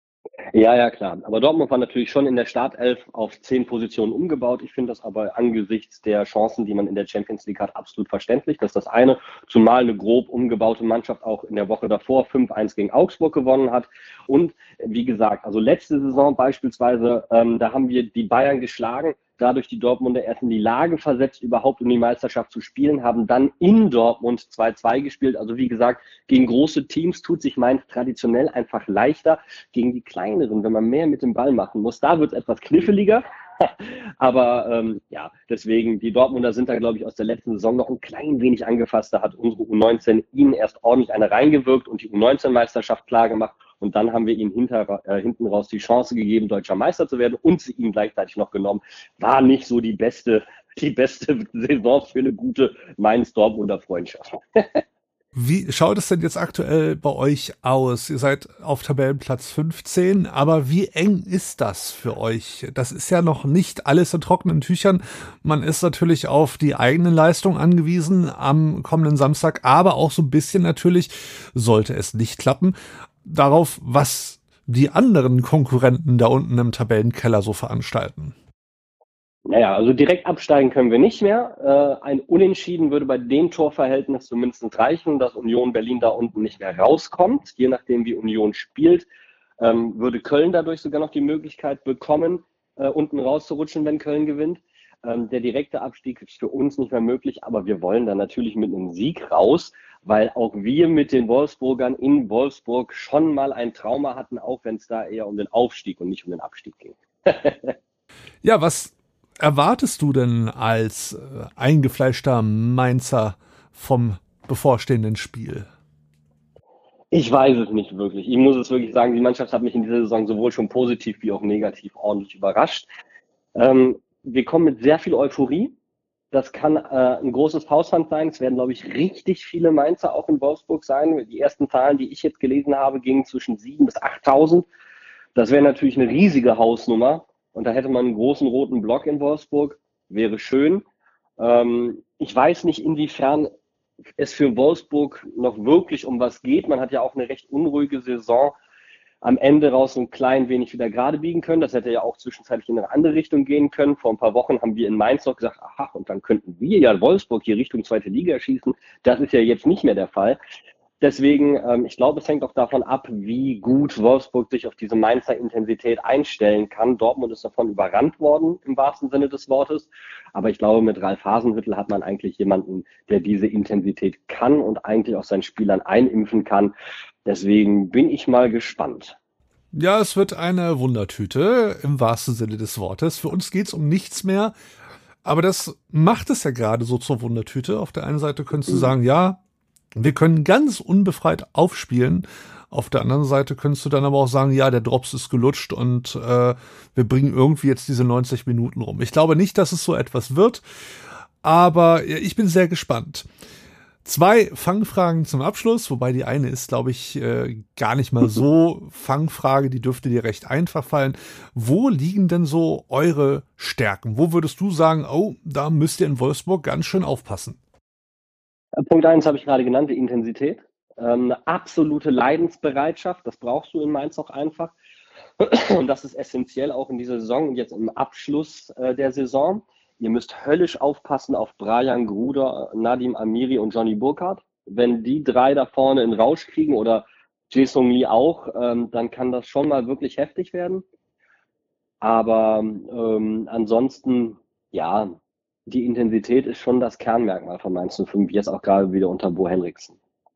Ja, klar. Aber Dortmund war natürlich schon in der Startelf auf 10 Positionen umgebaut. Ich finde das aber angesichts der Chancen, die man in der Champions League hat, absolut verständlich. Das ist das eine, zumal eine grob umgebaute Mannschaft auch in der Woche davor 5-1 gegen Augsburg gewonnen hat. Und wie gesagt, also letzte Saison beispielsweise, da haben wir die Bayern geschlagen, dadurch die Dortmunder erst in die Lage versetzt, überhaupt um die Meisterschaft zu spielen, haben dann in Dortmund 2-2 gespielt. Also wie gesagt, gegen große Teams tut sich Mainz traditionell einfach leichter. Gegen die kleineren, wenn man mehr mit dem Ball machen muss, da wird es etwas kniffliger. Aber deswegen, die Dortmunder sind da, glaube ich, aus der letzten Saison noch ein klein wenig angefasst. Da hat unsere U19 ihnen erst ordentlich eine reingewirkt und die U19-Meisterschaft klar gemacht. Und dann haben wir ihnen hinten raus die Chance gegeben, deutscher Meister zu werden und sie ihnen gleichzeitig noch genommen. War nicht so die beste Saison für eine gute Mainz-Dortmunder Freundschaft. Wie schaut es denn jetzt aktuell bei euch aus? Ihr seid auf Tabellenplatz 15, aber wie eng ist das für euch? Das ist ja noch nicht alles in trockenen Tüchern. Man ist natürlich auf die eigene Leistung angewiesen am kommenden Samstag, aber auch so ein bisschen natürlich, sollte es nicht klappen, darauf, was die anderen Konkurrenten da unten im Tabellenkeller so veranstalten. Naja, also direkt absteigen können wir nicht mehr. Ein Unentschieden würde bei dem Torverhältnis zumindest reichen, dass Union Berlin da unten nicht mehr rauskommt. Je nachdem, wie Union spielt, würde Köln dadurch sogar noch die Möglichkeit bekommen, unten rauszurutschen, wenn Köln gewinnt. Der direkte Abstieg ist für uns nicht mehr möglich, aber wir wollen dann natürlich mit einem Sieg raus, weil auch wir mit den Wolfsburgern in Wolfsburg schon mal ein Trauma hatten, auch wenn es da eher um den Aufstieg und nicht um den Abstieg ging. Ja, was erwartest du denn als eingefleischter Mainzer vom bevorstehenden Spiel? Ich weiß es nicht wirklich. Ich muss es wirklich sagen, die Mannschaft hat mich in dieser Saison sowohl schon positiv wie auch negativ ordentlich überrascht. Wir kommen mit sehr viel Euphorie. Das kann ein großes Faustpfand sein. Es werden, glaube ich, richtig viele Mainzer auch in Wolfsburg sein. Die ersten Zahlen, die ich jetzt gelesen habe, gingen zwischen 7.000 bis 8.000. Das wäre natürlich eine riesige Hausnummer. Und da hätte man einen großen roten Block in Wolfsburg. Wäre schön. Ich weiß nicht, inwiefern es für Wolfsburg noch wirklich um was geht. Man hat ja auch eine recht unruhige Saison am Ende raus so ein klein wenig wieder gerade biegen können. Das hätte ja auch zwischenzeitlich in eine andere Richtung gehen können. Vor ein paar Wochen haben wir in Mainz noch gesagt, aha, und dann könnten wir ja Wolfsburg hier Richtung 2. Liga schießen. Das ist ja jetzt nicht mehr der Fall. Deswegen, ich glaube, es hängt auch davon ab, wie gut Wolfsburg sich auf diese Mainzer Intensität einstellen kann. Dortmund ist davon überrannt worden, im wahrsten Sinne des Wortes. Aber ich glaube, mit Ralf Hasenhüttl hat man eigentlich jemanden, der diese Intensität kann und eigentlich auch seinen Spielern einimpfen kann. Deswegen bin ich mal gespannt. Ja, es wird eine Wundertüte, im wahrsten Sinne des Wortes. Für uns geht's um nichts mehr. Aber das macht es ja gerade so zur Wundertüte. Auf der einen Seite könntest du sagen, ja, wir können ganz unbefreit aufspielen. Auf der anderen Seite könntest du dann aber auch sagen, ja, der Drops ist gelutscht und wir bringen irgendwie jetzt diese 90 Minuten rum. Ich glaube nicht, dass es so etwas wird, aber ich bin sehr gespannt. 2 Fangfragen zum Abschluss, wobei die eine ist, glaube ich, gar nicht mal so Fangfrage, die dürfte dir recht einfach fallen. Wo liegen denn so eure Stärken? Wo würdest du sagen, oh, da müsst ihr in Wolfsburg ganz schön aufpassen? Punkt 1 habe ich gerade genannt, die Intensität. Eine absolute Leidensbereitschaft, das brauchst du in Mainz auch einfach. Und das ist essentiell auch in dieser Saison und jetzt im Abschluss der Saison. Ihr müsst höllisch aufpassen auf Brian Gruder, Nadim Amiri und Johnny Burkhardt. Wenn die 3 da vorne einen Rausch kriegen oder Jae-Sung Lee auch, dann kann das schon mal wirklich heftig werden. Aber ansonsten, ja, die Intensität ist schon das Kernmerkmal von Mainz 05, jetzt auch gerade wieder unter Bo Henriksen.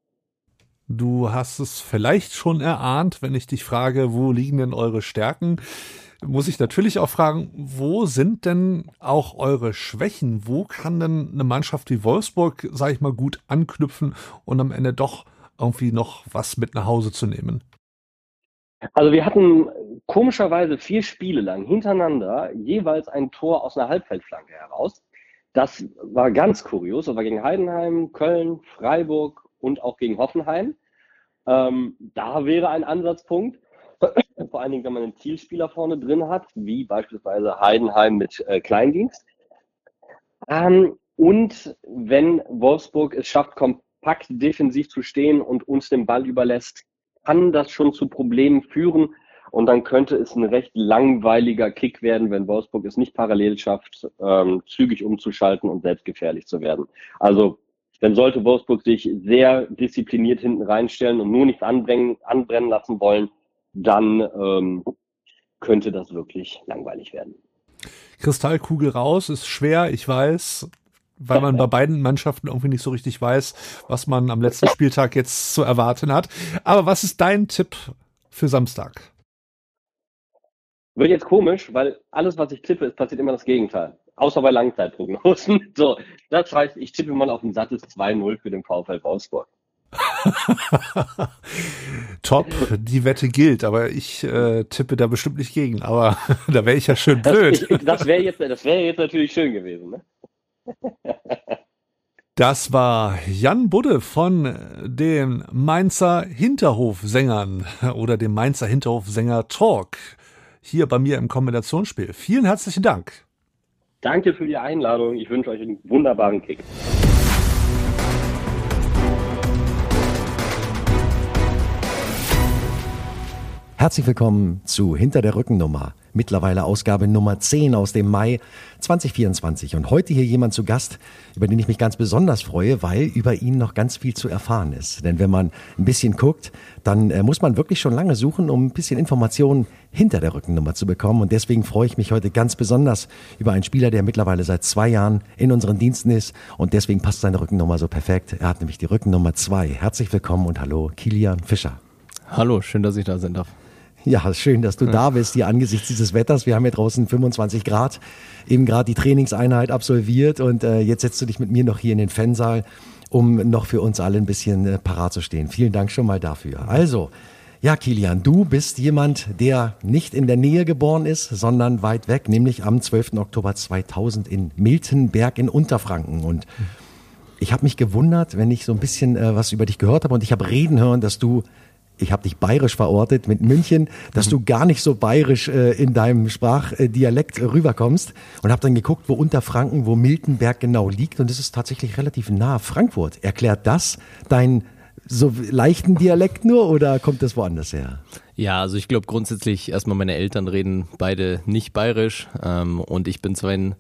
Du hast es vielleicht schon erahnt, wenn ich dich frage, wo liegen denn eure Stärken? Muss ich natürlich auch fragen, wo sind denn auch eure Schwächen? Wo kann denn eine Mannschaft wie Wolfsburg, sag ich mal, gut anknüpfen und am Ende doch irgendwie noch was mit nach Hause zu nehmen? Also wir hatten komischerweise 4 Spiele lang hintereinander jeweils ein Tor aus einer Halbfeldflanke heraus. Das war ganz kurios. Das war gegen Heidenheim, Köln, Freiburg und auch gegen Hoffenheim. Da wäre ein Ansatzpunkt. Vor allen Dingen, wenn man einen Zielspieler vorne drin hat, wie beispielsweise Heidenheim mit Kleindienst. Und wenn Wolfsburg es schafft, kompakt defensiv zu stehen und uns den Ball überlässt, kann das schon zu Problemen führen. Und dann könnte es ein recht langweiliger Kick werden, wenn Wolfsburg es nicht parallel schafft, zügig umzuschalten und selbst gefährlich zu werden. Also dann sollte Wolfsburg sich sehr diszipliniert hinten reinstellen und nur nichts anbrennen lassen wollen, dann könnte das wirklich langweilig werden. Kristallkugel raus ist schwer, ich weiß, weil man bei beiden Mannschaften irgendwie nicht so richtig weiß, was man am letzten Spieltag jetzt zu erwarten hat. Aber was ist dein Tipp für Samstag? Wird jetzt komisch, weil alles, was ich tippe, ist passiert immer das Gegenteil. Außer bei Langzeitprognosen. So, das heißt, ich tippe mal auf ein sattes 2-0 für den VfL Wolfsburg. Top, die Wette gilt, aber ich tippe da bestimmt nicht gegen, aber da wäre ich ja schön blöd. Das wäre jetzt natürlich schön gewesen, ne? Das war Jan Budde von den Mainzer Hinterhofsängern oder dem Mainzer Hinterhofsänger Talk hier bei mir im Kombinationsspiel. Vielen herzlichen Dank. Danke für die Einladung. Ich wünsche euch einen wunderbaren Kick. Herzlich willkommen zu Hinter der Rückennummer, mittlerweile Ausgabe Nummer 10 aus dem Mai 2024. Und heute hier jemand zu Gast, über den ich mich ganz besonders freue, weil über ihn noch ganz viel zu erfahren ist. Denn wenn man ein bisschen guckt, dann muss man wirklich schon lange suchen, um ein bisschen Informationen hinter der Rückennummer zu bekommen. Und deswegen freue ich mich heute ganz besonders über einen Spieler, der mittlerweile seit 2 Jahren in unseren Diensten ist. Und deswegen passt seine Rückennummer so perfekt. Er hat nämlich die Rückennummer 2. Herzlich willkommen und hallo, Kilian Fischer. Hallo, schön, dass ich da sein darf. Ja, schön, dass du da bist hier angesichts dieses Wetters. Wir haben hier draußen 25 Grad, eben gerade die Trainingseinheit absolviert und jetzt setzt du dich mit mir noch hier in den Fansaal, um noch für uns alle ein bisschen parat zu stehen. Vielen Dank schon mal dafür. Also, ja, Kilian, du bist jemand, der nicht in der Nähe geboren ist, sondern weit weg, nämlich am 12. Oktober 2000 in Miltenberg in Unterfranken. Und ich habe mich gewundert, wenn ich so ein bisschen was über dich gehört habe und ich habe reden hören, dass du, ich habe dich bayerisch verortet mit München, dass du gar nicht so bayerisch in deinem Sprachdialekt rüberkommst und habe dann geguckt, wo Unterfranken, wo Miltenberg genau liegt und es ist tatsächlich relativ nah Frankfurt. Erklärt das deinen so leichten Dialekt nur oder kommt das woanders her? Ja, also ich glaube grundsätzlich erstmal meine Eltern reden beide nicht bayerisch und ich bin zwar in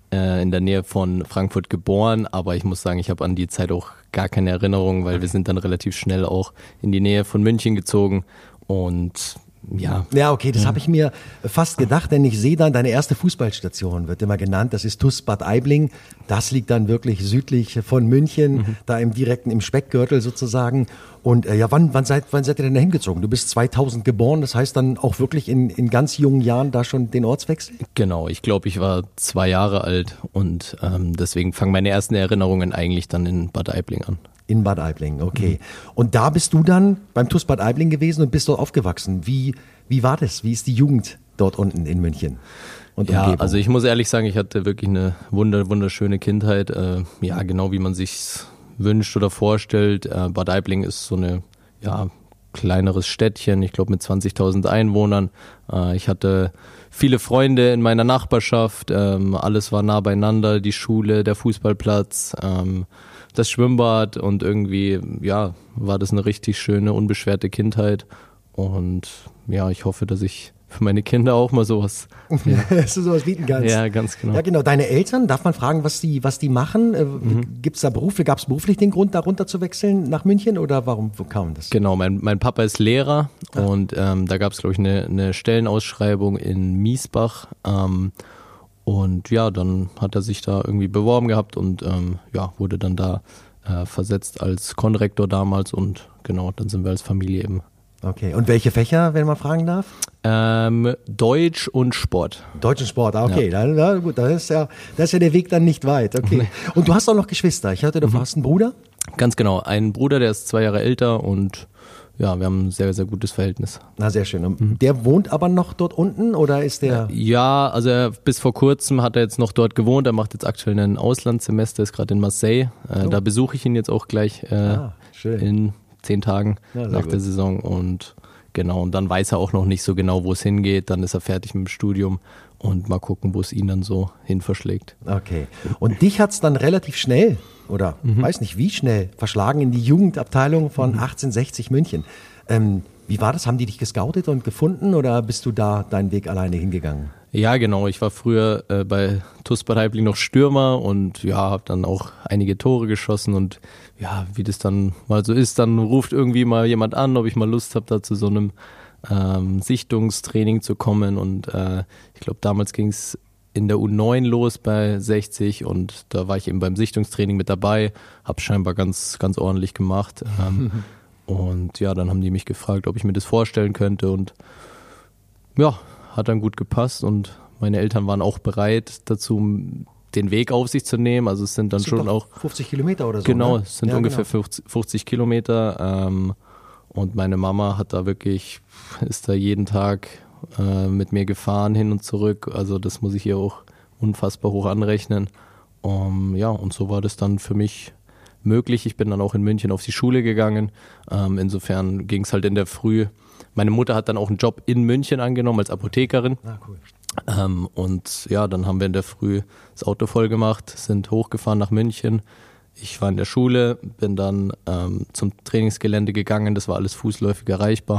in der Nähe von Frankfurt geboren, aber ich muss sagen, ich habe an die Zeit auch gar keine Erinnerung, weil wir sind dann relativ schnell auch in die Nähe von München gezogen und ja. Ja, okay, das habe ich mir fast gedacht, denn ich sehe dann, deine erste Fußballstation wird immer genannt, das ist TuS Bad Aibling. Das liegt dann wirklich südlich von München, da im Speckgürtel sozusagen. Und wann seid ihr denn da hingezogen? Du bist 2000 geboren, das heißt dann auch wirklich in ganz jungen Jahren da schon den Ortswechsel? Genau, ich glaube, ich war 2 Jahre alt und deswegen fangen meine ersten Erinnerungen eigentlich dann in Bad Aibling an. In Bad Aibling, okay. Und da bist du dann beim TuS Bad Aibling gewesen und bist dort aufgewachsen. Wie war das? Wie ist die Jugend dort unten in München? Und ja, Umgebung? also ich muss ehrlich sagen, ich hatte wirklich eine wunderschöne Kindheit. Ja, genau wie man sich's wünscht oder vorstellt. Bad Aibling ist so eine, kleineres Städtchen, ich glaube mit 20.000 Einwohnern. Ich hatte viele Freunde in meiner Nachbarschaft. Alles war nah beieinander, die Schule, der Fußballplatz, das Schwimmbad und irgendwie, war das eine richtig schöne, unbeschwerte Kindheit. Und ja, ich hoffe, dass ich für meine Kinder auch mal sowas, dass du sowas bieten kannst. Ja, ganz genau. Ja, genau. Deine Eltern, darf man fragen, was die machen? Gibt's da gab es beruflich den Grund, da runter zu wechseln nach München oder wo kam das? Genau, mein Papa ist Lehrer und da gab es, glaube ich, eine Stellenausschreibung in Miesbach. Und ja, dann hat er sich da irgendwie beworben gehabt und wurde dann da versetzt als Konrektor damals und genau, dann sind wir als Familie eben. Okay, und welche Fächer, wenn man fragen darf? Deutsch und Sport. Deutsch und Sport, okay, dann, gut, da ist ja der Weg dann nicht weit, okay. Und du hast auch noch Geschwister, ich hörte, du hast einen Bruder? Ganz genau, einen Bruder, der ist 2 Jahre älter und ja, wir haben ein sehr, sehr gutes Verhältnis. Na, sehr schön. Und der wohnt aber noch dort unten oder ist der? Ja, also bis vor kurzem hat er jetzt noch dort gewohnt. Er macht jetzt aktuell ein Auslandssemester, ist gerade in Marseille. Da besuche ich ihn jetzt auch gleich schön. in 10 Tagen nach der Saison. Und genau, und dann weiß er auch noch nicht so genau, wo es hingeht. Dann ist er fertig mit dem Studium und mal gucken, wo es ihn dann so hin verschlägt. Okay. Und dich hat's dann relativ schnell, oder weiß nicht wie schnell, verschlagen in die Jugendabteilung von 1860 München. Wie war das? Haben die dich gescoutet und gefunden oder bist du da deinen Weg alleine hingegangen? Ja, genau. Ich war früher bei TuS Bad Aibling noch Stürmer und habe dann auch einige Tore geschossen und ja, wie das dann mal so ist, dann ruft irgendwie mal jemand an, ob ich mal Lust habe, da zu so einem Sichtungstraining zu kommen und ich glaube, damals ging es in der U9 los bei 60 und da war ich eben beim Sichtungstraining mit dabei, habe scheinbar ganz, ganz ordentlich gemacht und ja, dann haben die mich gefragt, ob ich mir das vorstellen könnte und ja, hat dann gut gepasst und meine Eltern waren auch bereit dazu, den Weg auf sich zu nehmen, also es sind dann schon auch 50 Kilometer oder so. Genau, ne? es sind ungefähr 50 Kilometer und meine Mama ist da jeden Tag mit mir gefahren, hin und zurück. Also das muss ich ihr auch unfassbar hoch anrechnen. Und so war das dann für mich möglich. Ich bin dann auch in München auf die Schule gegangen. Insofern ging es halt in der Früh. Meine Mutter hat dann auch einen Job in München angenommen als Apothekerin. Ah, cool. Und ja, dann haben wir in der Früh das Auto voll gemacht, sind hochgefahren nach München. Ich war in der Schule, bin dann zum Trainingsgelände gegangen, das war alles fußläufig erreichbar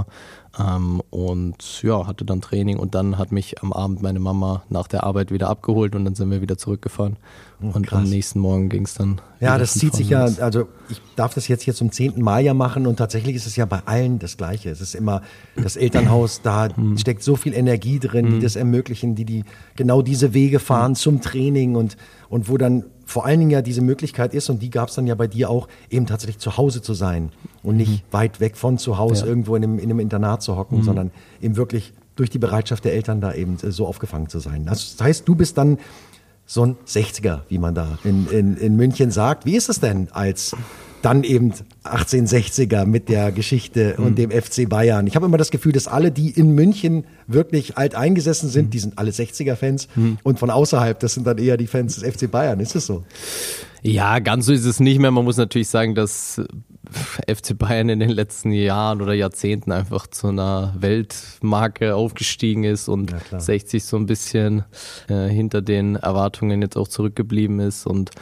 und ja, hatte dann Training und dann hat mich am Abend meine Mama nach der Arbeit wieder abgeholt und dann sind wir wieder zurückgefahren und krass. am nächsten Morgen ging es dann. Ja, das zieht sich ja, also ich darf das jetzt hier zum 10. Mal ja machen und tatsächlich ist es ja bei allen das Gleiche. Es ist immer das Elternhaus, da steckt so viel Energie drin, die das ermöglichen, die genau diese Wege fahren zum Training und wo dann vor allen Dingen ja diese Möglichkeit ist, und die gab es dann ja bei dir auch, eben tatsächlich zu Hause zu sein und nicht weit weg von zu Hause irgendwo in einem Internat zu hocken, sondern eben wirklich durch die Bereitschaft der Eltern da eben so aufgefangen zu sein. Das heißt, du bist dann so ein 60er, wie man da in München sagt. Wie ist es denn als dann eben 1860er mit der Geschichte und dem FC Bayern? Ich habe immer das Gefühl, dass alle, die in München wirklich alt eingesessen sind, die sind alle 60er-Fans und von außerhalb, das sind dann eher die Fans des FC Bayern. Ist es so? Ja, ganz so ist es nicht mehr. Man muss natürlich sagen, dass FC Bayern in den letzten Jahren oder Jahrzehnten einfach zu einer Weltmarke aufgestiegen ist und 60 so ein bisschen hinter den Erwartungen jetzt auch zurückgeblieben ist und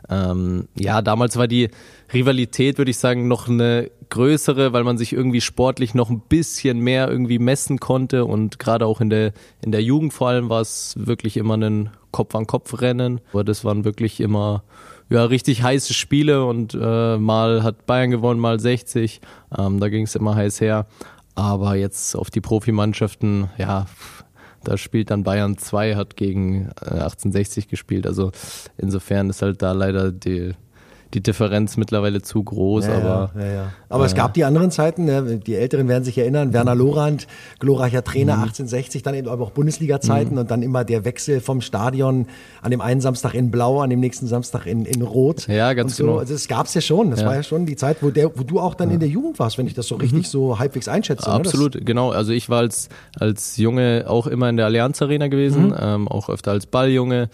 Damals war die Rivalität, würde ich sagen, noch eine größere, weil man sich irgendwie sportlich noch ein bisschen mehr irgendwie messen konnte und gerade auch in der Jugend vor allem war es wirklich immer ein Kopf-an-Kopf-Rennen. Aber das waren wirklich immer richtig heiße Spiele und mal hat Bayern gewonnen, mal 60. Da ging es immer heiß her. Aber jetzt auf die Profimannschaften, da spielt dann Bayern 2, hat gegen 1860 gespielt. Also insofern ist halt da leider die Differenz mittlerweile zu groß. Aber es gab die anderen Zeiten, ne? Die Älteren werden sich erinnern, Werner Lorand, glorreicher Trainer, 1860, dann eben auch Bundesliga-Zeiten und dann immer der Wechsel vom Stadion an dem einen Samstag in Blau, an dem nächsten Samstag in Rot. Ja, ganz so. Genau. Also das gab's ja schon, das war ja schon die Zeit, wo du auch dann in der Jugend warst, wenn ich das so richtig so halbwegs einschätze. Absolut, ne? Genau. Also ich war als Junge auch immer in der Allianz Arena gewesen, auch öfter als Balljunge.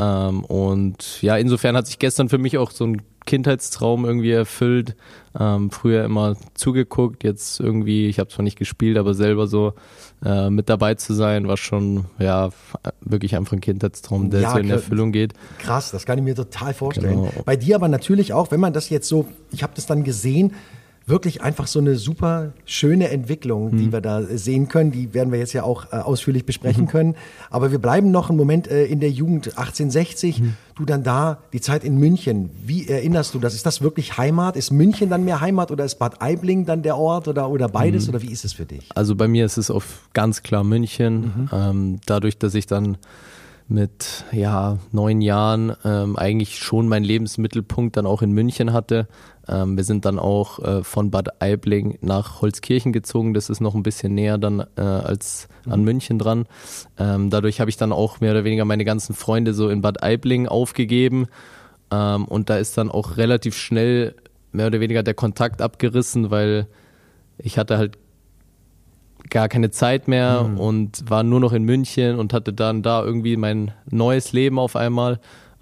Und ja, insofern hat sich gestern für mich auch so ein Kindheitstraum irgendwie erfüllt. Früher immer zugeguckt, jetzt irgendwie, ich habe zwar nicht gespielt, aber selber so mit dabei zu sein, war schon wirklich einfach ein Kindheitstraum, der so in Erfüllung geht. Krass, das kann ich mir total vorstellen. Genau. Bei dir aber natürlich auch, wenn man das jetzt so, ich habe das dann gesehen, wirklich einfach so eine super schöne Entwicklung, die wir da sehen können. Die werden wir jetzt ja auch ausführlich besprechen können. Aber wir bleiben noch einen Moment in der Jugend 1860. Du dann da, die Zeit in München. Wie erinnerst du das? Ist das wirklich Heimat? Ist München dann mehr Heimat oder ist Bad Aibling dann der Ort oder beides? Oder wie ist es für dich? Also bei mir ist es auf ganz klar München. Dadurch, dass ich dann mit 9 Jahren eigentlich schon meinen Lebensmittelpunkt dann auch in München hatte. Wir sind dann auch von Bad Aibling nach Holzkirchen gezogen. Das ist noch ein bisschen näher dann als an München dran. Dadurch habe ich dann auch mehr oder weniger meine ganzen Freunde so in Bad Aibling aufgegeben. Und da ist dann auch relativ schnell mehr oder weniger der Kontakt abgerissen, weil ich hatte halt gar keine Zeit mehr und war nur noch in München und hatte dann da irgendwie mein neues Leben auf einmal.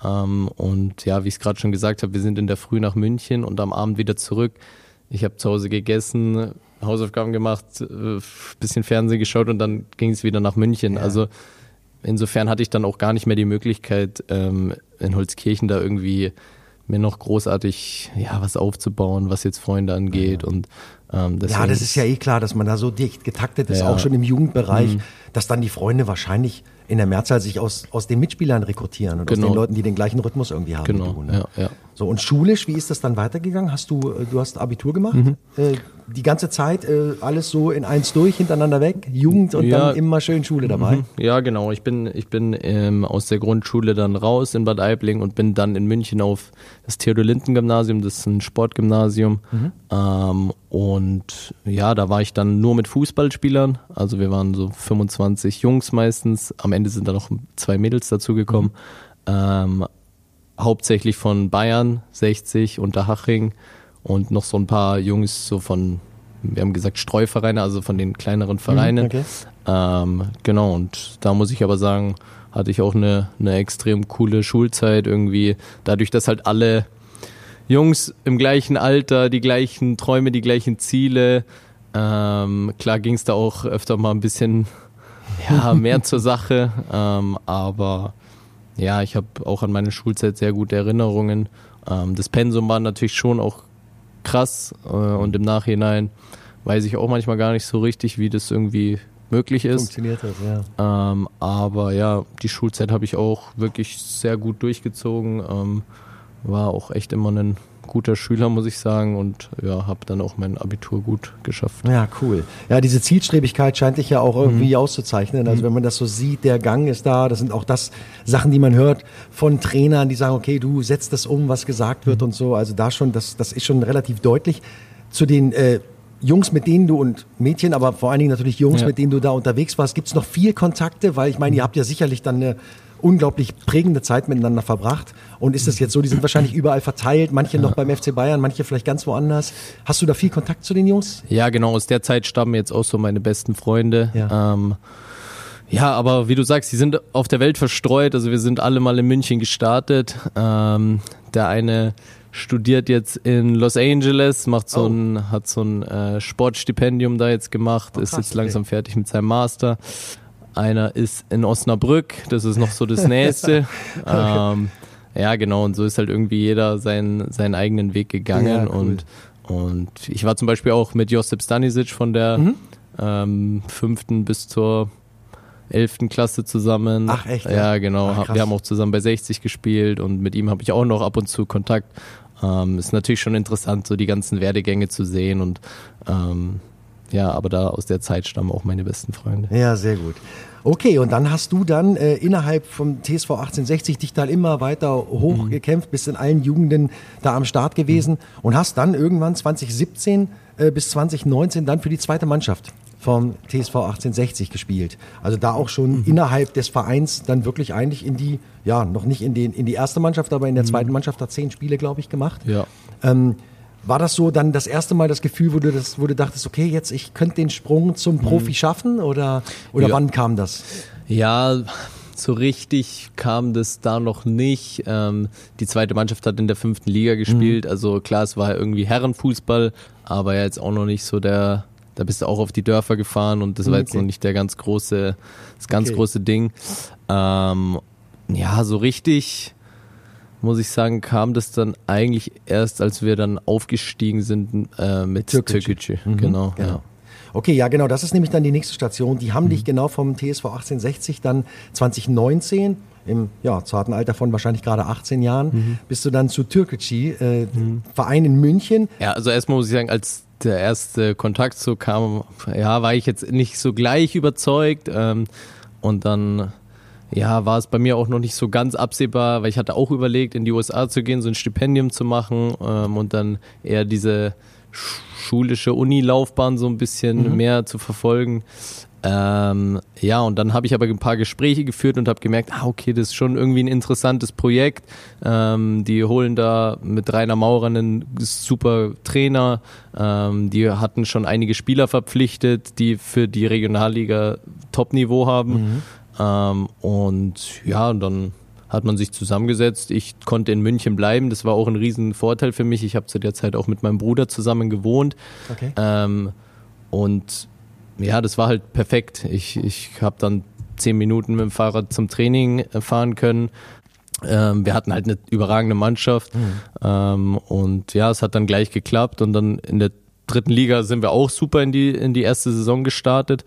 Und ja, wie ich es gerade schon gesagt habe, wir sind in der Früh nach München und am Abend wieder zurück. Ich habe zu Hause gegessen, Hausaufgaben gemacht, bisschen Fernsehen geschaut und dann ging es wieder nach München. Ja. Also insofern hatte ich dann auch gar nicht mehr die Möglichkeit, in Holzkirchen da irgendwie mir noch großartig was aufzubauen, was jetzt Freunde angeht. Und das ist ja klar, dass man da so dicht getaktet ist, auch schon im Jugendbereich, dass dann die Freunde wahrscheinlich in der Mehrzahl sich aus den Mitspielern rekrutieren und aus den Leuten, die den gleichen Rhythmus irgendwie haben. Genau, wie du, ne? ja. So, und schulisch, wie ist das dann weitergegangen? Du hast Abitur gemacht? Die ganze Zeit alles so in eins durch, hintereinander weg, Jugend und dann immer schön Schule dabei? Ja, genau. Ich bin aus der Grundschule dann raus in Bad Aibling und bin dann in München auf das Theodor-Linden-Gymnasium, das ist ein Sportgymnasium. Und ja, da war ich dann nur mit Fußballspielern. Also wir waren so 25 Jungs meistens. Am Ende sind dann noch 2 Mädels dazugekommen. Hauptsächlich von Bayern, 60, Unterhaching und noch so ein paar Jungs so von, wir haben gesagt Streuvereine, also von den kleineren Vereinen. Okay. Genau, und da muss ich aber sagen, hatte ich auch eine extrem coole Schulzeit irgendwie, dadurch, dass halt alle Jungs im gleichen Alter, die gleichen Träume, die gleichen Ziele, klar ging es da auch öfter mal ein bisschen mehr zur Sache, aber ja, ich habe auch an meine Schulzeit sehr gute Erinnerungen. Das Pensum war natürlich schon auch krass und im Nachhinein weiß ich auch manchmal gar nicht so richtig, wie das irgendwie möglich ist. Funktioniert das, ja. Aber ja, die Schulzeit habe ich auch wirklich sehr gut durchgezogen. War auch echt immer ein guter Schüler, muss ich sagen, und ja, habe dann auch mein Abitur gut geschafft. Ja, cool. Ja, diese Zielstrebigkeit scheint dich ja auch irgendwie auszuzeichnen. Also wenn man das so sieht, der Gang ist da, das sind auch Sachen, die man hört von Trainern, die sagen, okay, du setzt das um, was gesagt wird und so. Also da schon, das ist schon relativ deutlich. Zu den Jungs, mit denen du und Mädchen, aber vor allen Dingen natürlich Jungs, mit denen du da unterwegs warst, gibt es noch viel Kontakte? Weil ich meine, ihr habt ja sicherlich dann eine unglaublich prägende Zeit miteinander verbracht. Und ist das jetzt so, die sind wahrscheinlich überall verteilt, manche noch beim FC Bayern, manche vielleicht ganz woanders. Hast du da viel Kontakt zu den Jungs? Ja, genau, aus der Zeit stammen jetzt auch so meine besten Freunde. Ja, aber wie du sagst, die sind auf der Welt verstreut, also wir sind alle mal in München gestartet. Der eine studiert jetzt in Los Angeles, hat so ein Sportstipendium da jetzt gemacht, ist jetzt langsam fertig mit seinem Master. Einer ist in Osnabrück, das ist noch so das Nächste. Ja, genau. Und so ist halt irgendwie jeder seinen eigenen Weg gegangen. Ja, cool. Und ich war zum Beispiel auch mit Josip Stanisic von der 5. bis zur 11. Klasse zusammen. Ach echt? Ja, genau. Wir haben auch zusammen bei 60 gespielt und mit ihm habe ich auch noch ab und zu Kontakt. Ist natürlich schon interessant, so die ganzen Werdegänge zu sehen und aber da aus der Zeit stammen auch meine besten Freunde. Ja, sehr gut. Okay, und dann hast du dann innerhalb vom TSV 1860 dich da immer weiter hochgekämpft, bist in allen Jugenden da am Start gewesen und hast dann irgendwann 2017 bis 2019 dann für die zweite Mannschaft vom TSV 1860 gespielt. Also da auch schon innerhalb des Vereins dann wirklich eigentlich in die, noch nicht in die erste Mannschaft, aber in der zweiten Mannschaft da 10 Spiele, glaube ich, gemacht. Ja. War das so dann das erste Mal das Gefühl, wo du dachtest, okay, jetzt ich könnte den Sprung zum Profi schaffen oder wann kam das? Ja, so richtig kam das da noch nicht. Die zweite Mannschaft hat in der 5. Liga gespielt, also klar, es war irgendwie Herrenfußball, aber jetzt auch noch nicht so da bist du auch auf die Dörfer gefahren und das war jetzt noch nicht das ganz große Ding. So richtig, muss ich sagen, kam das dann eigentlich erst, als wir dann aufgestiegen sind mit Türkgücü. Genau. Ja. Okay, ja genau, das ist nämlich dann die nächste Station. Die haben dich genau vom TSV 1860 dann 2019, im zarten Alter von wahrscheinlich gerade 18 Jahren, bist du dann zu Türkgücü, Verein in München. Ja, also erstmal muss ich sagen, als der erste Kontakt so kam, war ich jetzt nicht so gleich überzeugt und dann war es bei mir auch noch nicht so ganz absehbar, weil ich hatte auch überlegt, in die USA zu gehen, so ein Stipendium zu machen und dann eher diese schulische Unilaufbahn so ein bisschen mehr zu verfolgen. Und dann habe ich aber ein paar Gespräche geführt und habe gemerkt, okay, das ist schon irgendwie ein interessantes Projekt. Die holen da mit Rainer Maurer einen super Trainer. Die hatten schon einige Spieler verpflichtet, die für die Regionalliga Top-Niveau haben. Und dann hat man sich zusammengesetzt. Ich konnte in München bleiben. Das war auch ein riesen Vorteil für mich. Ich habe zu der Zeit auch mit meinem Bruder zusammen gewohnt. Okay. Das war halt perfekt. Ich habe dann 10 Minuten mit dem Fahrrad zum Training fahren können. Wir hatten halt eine überragende Mannschaft. Es hat dann gleich geklappt. Und dann in der 3. Liga sind wir auch super in die erste Saison gestartet.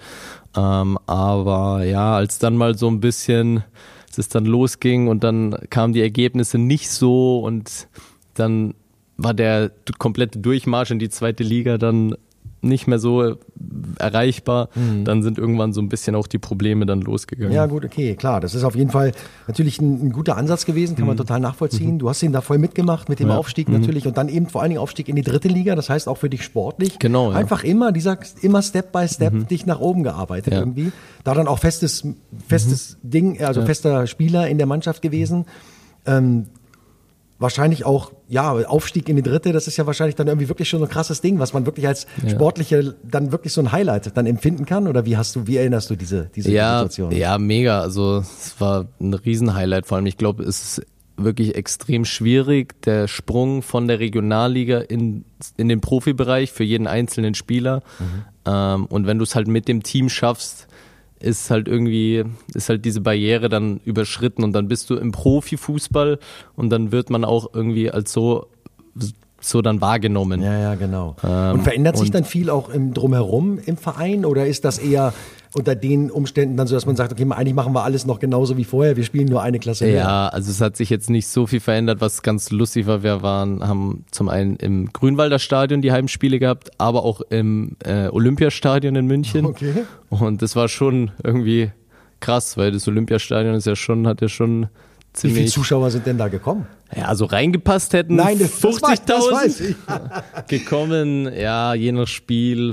Als dann mal so ein bisschen es dann losging und dann kamen die Ergebnisse nicht so und dann war der komplette Durchmarsch in die 2. Liga dann nicht mehr so erreichbar. Dann sind irgendwann so ein bisschen auch die Probleme dann losgegangen. Ja gut, okay, klar. Das ist auf jeden Fall natürlich ein guter Ansatz gewesen, kann man total nachvollziehen. Du hast ihn da voll mitgemacht mit dem Aufstieg natürlich und dann eben vor allen Dingen Aufstieg in die 3. Liga. Das heißt auch für dich sportlich. Genau. Ja. Einfach immer Step by Step dich nach oben gearbeitet irgendwie. Da dann auch festes Ding, also fester Spieler in der Mannschaft gewesen. Wahrscheinlich auch, Aufstieg in die 3., das ist ja wahrscheinlich dann irgendwie wirklich schon so ein krasses Ding, was man wirklich als Sportlicher dann wirklich so ein Highlight dann empfinden kann, oder wie erinnerst du diese Situation? Ja, mega, also es war ein Riesenhighlight, vor allem ich glaube, es ist wirklich extrem schwierig, der Sprung von der Regionalliga in den Profibereich für jeden einzelnen Spieler und wenn du es halt mit dem Team schaffst, ist halt diese Barriere dann überschritten und dann bist du im Profifußball und dann wird man auch irgendwie als so dann wahrgenommen. Ja, genau. Und verändert sich dann viel auch im Drumherum im Verein oder ist das eher unter den Umständen dann so, dass man sagt, okay, eigentlich machen wir alles noch genauso wie vorher, wir spielen nur eine Klasse mehr? Ja, also es hat sich jetzt nicht so viel verändert, was ganz lustig war. Wir haben zum einen im Grünwalder Stadion die Heimspiele gehabt, aber auch im Olympiastadion in München. Okay. Und das war schon irgendwie krass, weil das Olympiastadion hat ja schon ziemlich... Wie viele Zuschauer sind denn da gekommen? Ja, also reingepasst hätten 50.000 gekommen, je nach Spiel,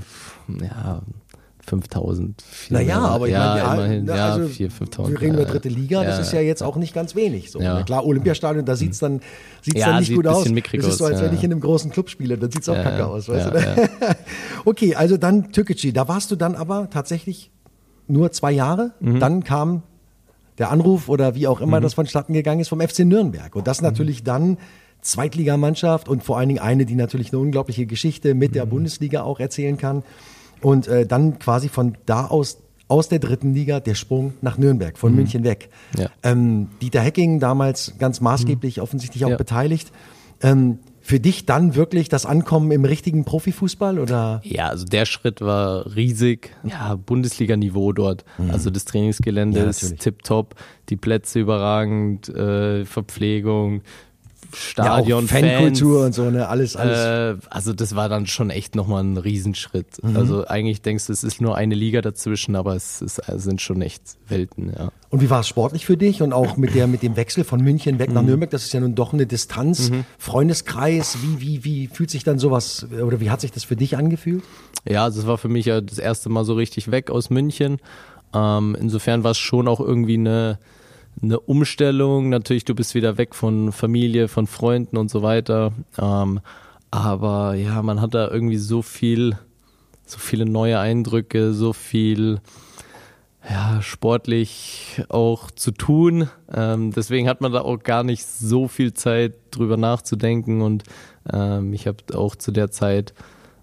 5.000. Naja, aber ich meine, immerhin, also 4.000, 5.000. Wir reden über 3. Liga, das ist ja jetzt auch nicht ganz wenig. So. Ja. Klar, Olympiastadion, da sieht's dann nicht gut aus. Es ist so, als wenn ich in einem großen Club spiele, dann sieht's auch kacke aus. Weißt du? Okay, also dann Türkgücü, da warst du dann aber tatsächlich nur 2 Jahre. Dann kam der Anruf oder wie auch immer das vonstatten gegangen ist vom FC Nürnberg. Und das natürlich dann Zweitligamannschaft und vor allen Dingen eine, die natürlich eine unglaubliche Geschichte mit der Bundesliga auch erzählen kann. Und dann quasi von da aus aus der 3. Liga der Sprung nach Nürnberg, von München weg. Ja. Dieter Hecking damals ganz maßgeblich offensichtlich auch Ja. beteiligt. Für dich dann wirklich das Ankommen im richtigen Profifußball oder? Ja, also der Schritt war riesig. Ja, Bundesliga-Niveau dort. Also das Trainingsgelände Ja, ist natürlich. tipptopp, die Plätze überragend, Verpflegung, Stadion, auch Fankultur Fans. und so, ne? Alles. Also das war dann schon echt nochmal ein Riesenschritt. Also eigentlich denkst du, es ist nur eine Liga dazwischen, aber es sind schon echt Welten, ja. Und wie war es sportlich für dich und auch mit dem Wechsel von München weg nach Nürnberg? Das ist ja nun doch eine Distanz, Freundeskreis. Wie fühlt sich dann sowas oder wie hat sich das für dich angefühlt? Ja, also es war für mich ja das erste Mal so richtig weg aus München. Insofern war es schon auch irgendwie eine Umstellung. Natürlich, du bist wieder weg von Familie, von Freunden und so weiter. Aber ja, man hat da irgendwie so viele neue Eindrücke, so viel sportlich auch zu tun. Deswegen hat man da auch gar nicht so viel Zeit drüber nachzudenken und ich habe auch zu der Zeit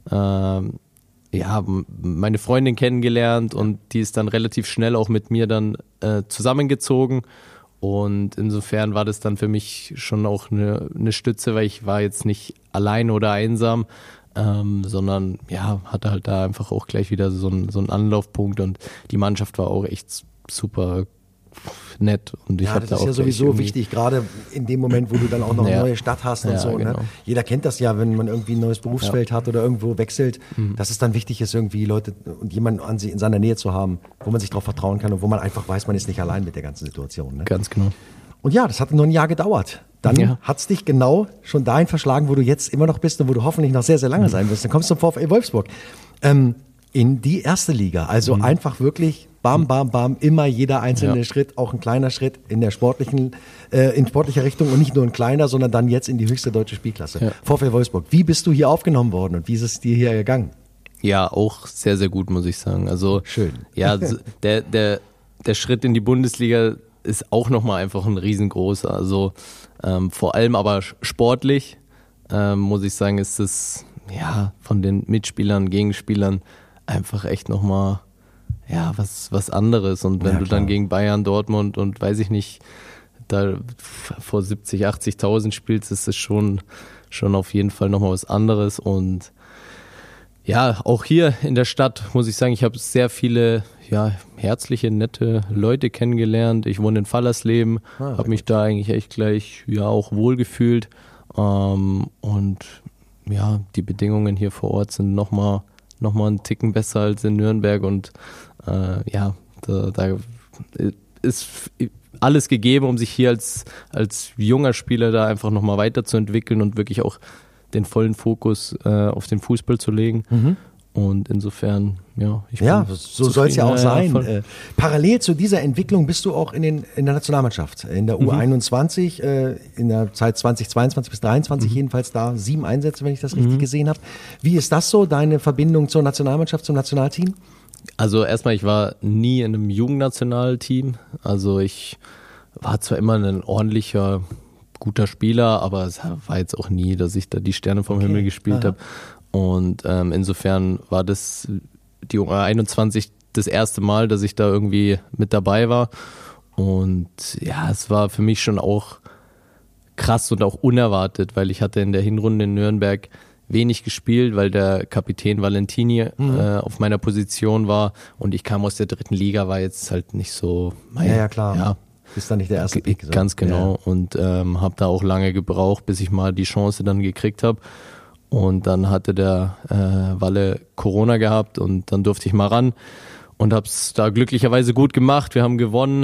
meine Freundin kennengelernt und die ist dann relativ schnell auch mit mir dann zusammengezogen und insofern war das dann für mich schon auch eine Stütze, weil ich war jetzt nicht allein oder einsam, sondern hatte halt da einfach auch gleich wieder so einen Anlaufpunkt und die Mannschaft war auch echt super nett und ich habe da das auch ist ja gleich sowieso irgendwie- wichtig, gerade in dem Moment, wo du dann auch noch eine Ja. neue Stadt hast und Ja, so. genau. Ne? Jeder kennt das ja, wenn man irgendwie ein neues Berufsfeld hat oder irgendwo wechselt, dass es dann wichtig ist, irgendwie Leute und jemanden in seiner Nähe zu haben, wo man sich darauf vertrauen kann und wo man einfach weiß, man ist nicht allein mit der ganzen Situation. Ne? Ganz genau. Und ja, das hat nur ein Jahr gedauert. Dann Ja. hat's dich genau schon dahin verschlagen, wo du jetzt immer noch bist und wo du hoffentlich noch sehr, sehr lange sein wirst. Dann kommst du zum VfL Wolfsburg. In die erste Liga. Also einfach wirklich bam, bam, bam, immer jeder einzelne Ja. Schritt, auch ein kleiner Schritt in sportlicher Richtung und nicht nur ein kleiner, sondern dann jetzt in die höchste deutsche Spielklasse. Ja. VfL Wolfsburg. Wie bist du hier aufgenommen worden und wie ist es dir hier gegangen? Ja, auch sehr, sehr gut, muss ich sagen. Also Schön. Ja, der Schritt in die Bundesliga ist auch nochmal einfach ein riesengroßer. Also vor allem aber sportlich, muss ich sagen, ist es von den Mitspielern, Gegenspielern einfach echt nochmal was anderes. Und wenn Ja, du dann klar. gegen Bayern, Dortmund und weiß ich nicht, da vor 70, 80.000 spielst, ist es schon auf jeden Fall nochmal was anderes. Und ja, auch hier in der Stadt muss ich sagen, ich habe sehr viele herzliche, nette Leute kennengelernt. Ich wohne in Fallersleben, habe mich da eigentlich echt gleich auch wohlgefühlt. Und ja, die Bedingungen hier vor Ort sind noch mal einen Ticken besser als in Nürnberg und da ist alles gegeben, um sich hier als junger Spieler da einfach nochmal weiterzuentwickeln und wirklich auch den vollen Fokus auf den Fußball zu legen. Und insofern, ich bin so soll es ja auch zufrieden. sein. Parallel zu dieser Entwicklung bist du auch in der Nationalmannschaft, in der U21, in der Zeit 2022 bis 2023 jedenfalls da 7 Einsätze, wenn ich das richtig gesehen habe. Wie ist das so, deine Verbindung zur Nationalmannschaft, zum Nationalteam? Also erstmal, ich war nie in einem Jugendnationalteam. Also ich war zwar immer ein ordentlicher, guter Spieler, aber es war jetzt auch nie, dass ich da die Sterne vom Himmel gespielt habe. Und insofern war das die U21 das erste Mal, dass ich da irgendwie mit dabei war. Und es war für mich schon auch krass und auch unerwartet, weil ich hatte in der Hinrunde in Nürnberg wenig gespielt, weil der Kapitän Valentini auf meiner Position war und ich kam aus der 3. Liga, war jetzt halt nicht so Klar. Ja, Bist dann nicht der erste Pick. So. ganz genau. Und habe da auch lange gebraucht, bis ich mal die Chance dann gekriegt habe. Und dann hatte der Walle Corona gehabt und dann durfte ich mal ran und habe es da glücklicherweise gut gemacht. Wir haben gewonnen,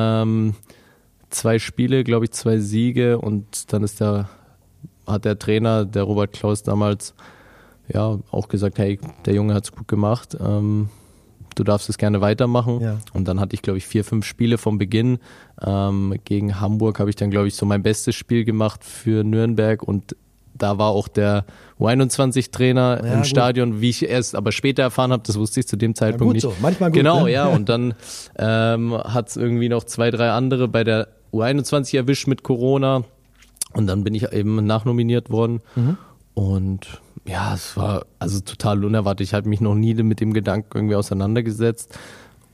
2 Spiele, glaube ich, 2 Siege und dann hat der Trainer, der Robert Klaus damals, auch gesagt, hey, der Junge hat's gut gemacht, du darfst es gerne weitermachen. Ja. Und dann hatte ich, glaube ich, 4, 5 Spiele vom Beginn. Gegen Hamburg habe ich dann, glaube ich, so mein bestes Spiel gemacht für Nürnberg und da war auch der U21-Trainer im gut. Stadion, wie ich erst aber später erfahren habe, das wusste ich zu dem Zeitpunkt gut nicht. so, manchmal gut, Genau, ne? ja, und dann hat es irgendwie noch 2, 3 andere bei der U21 erwischt mit Corona und dann bin ich eben nachnominiert worden und es war also total unerwartet. Ich hatte mich noch nie mit dem Gedanken irgendwie auseinandergesetzt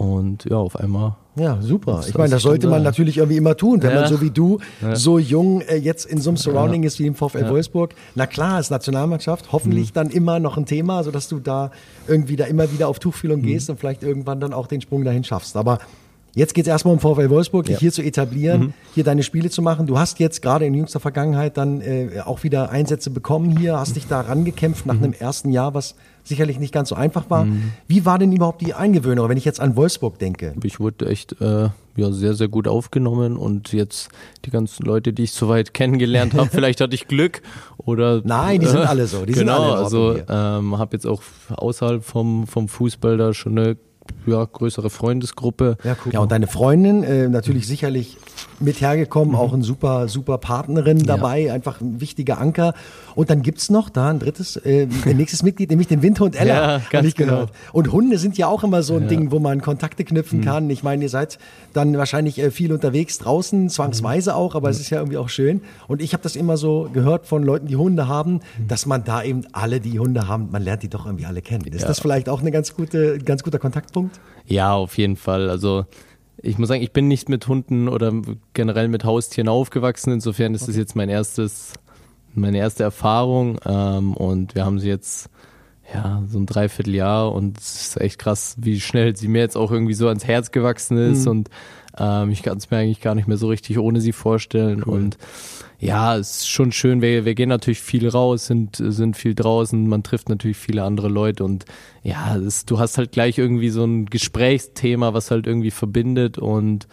Und ja, auf einmal. Ja, super. Ich meine, das sollte man natürlich irgendwie immer tun, wenn man so wie du so jung jetzt in so einem Surrounding ist wie im VfL Wolfsburg. Na klar, ist Nationalmannschaft, hoffentlich dann immer noch ein Thema, sodass du da irgendwie da immer wieder auf Tuchfühlung gehst und vielleicht irgendwann dann auch den Sprung dahin schaffst. Aber jetzt geht es erstmal um VfL Wolfsburg, dich hier zu etablieren, hier deine Spiele zu machen. Du hast jetzt gerade in jüngster Vergangenheit dann auch wieder Einsätze bekommen hier, hast dich da rangekämpft nach einem ersten Jahr, was sicherlich nicht ganz so einfach war. Wie war denn überhaupt die Eingewöhnung, wenn ich jetzt an Wolfsburg denke? Ich wurde echt sehr, sehr gut aufgenommen und jetzt die ganzen Leute, die ich soweit kennengelernt habe, vielleicht hatte ich Glück oder... Nein, die sind alle so. Die sind alle also habe jetzt auch außerhalb vom Fußball da schon eine größere Freundesgruppe. Ja, cool. Ja, und deine Freundin, natürlich sicherlich mit hergekommen, auch ein super Partnerin dabei, einfach ein wichtiger Anker. Und dann gibt's noch da ein nächstes Mitglied, nämlich den Windhund Ella. Ja, ganz genau. Und Hunde sind ja auch immer so ein Ding, wo man Kontakte knüpfen kann. Ich meine, ihr seid dann wahrscheinlich viel unterwegs draußen, zwangsweise auch, aber es ist ja irgendwie auch schön. Und ich habe das immer so gehört von Leuten, die Hunde haben, dass man da eben alle, die Hunde haben, man lernt die doch irgendwie alle kennen. Ist das vielleicht auch ein ganz guter Kontaktpunkt? Ja, auf jeden Fall. Also ich muss sagen, ich bin nicht mit Hunden oder generell mit Haustieren aufgewachsen. Insofern ist das jetzt meine erste Erfahrung. Und wir haben sie jetzt so ein Dreivierteljahr und es ist echt krass, wie schnell sie mir jetzt auch irgendwie so ans Herz gewachsen ist. Und ich kann es mir eigentlich gar nicht mehr so richtig ohne sie vorstellen. Cool. Und ja, es ist schon schön. Wir gehen natürlich viel raus, sind viel draußen. Man trifft natürlich viele andere Leute und du hast halt gleich irgendwie so ein Gesprächsthema, was halt irgendwie verbindet und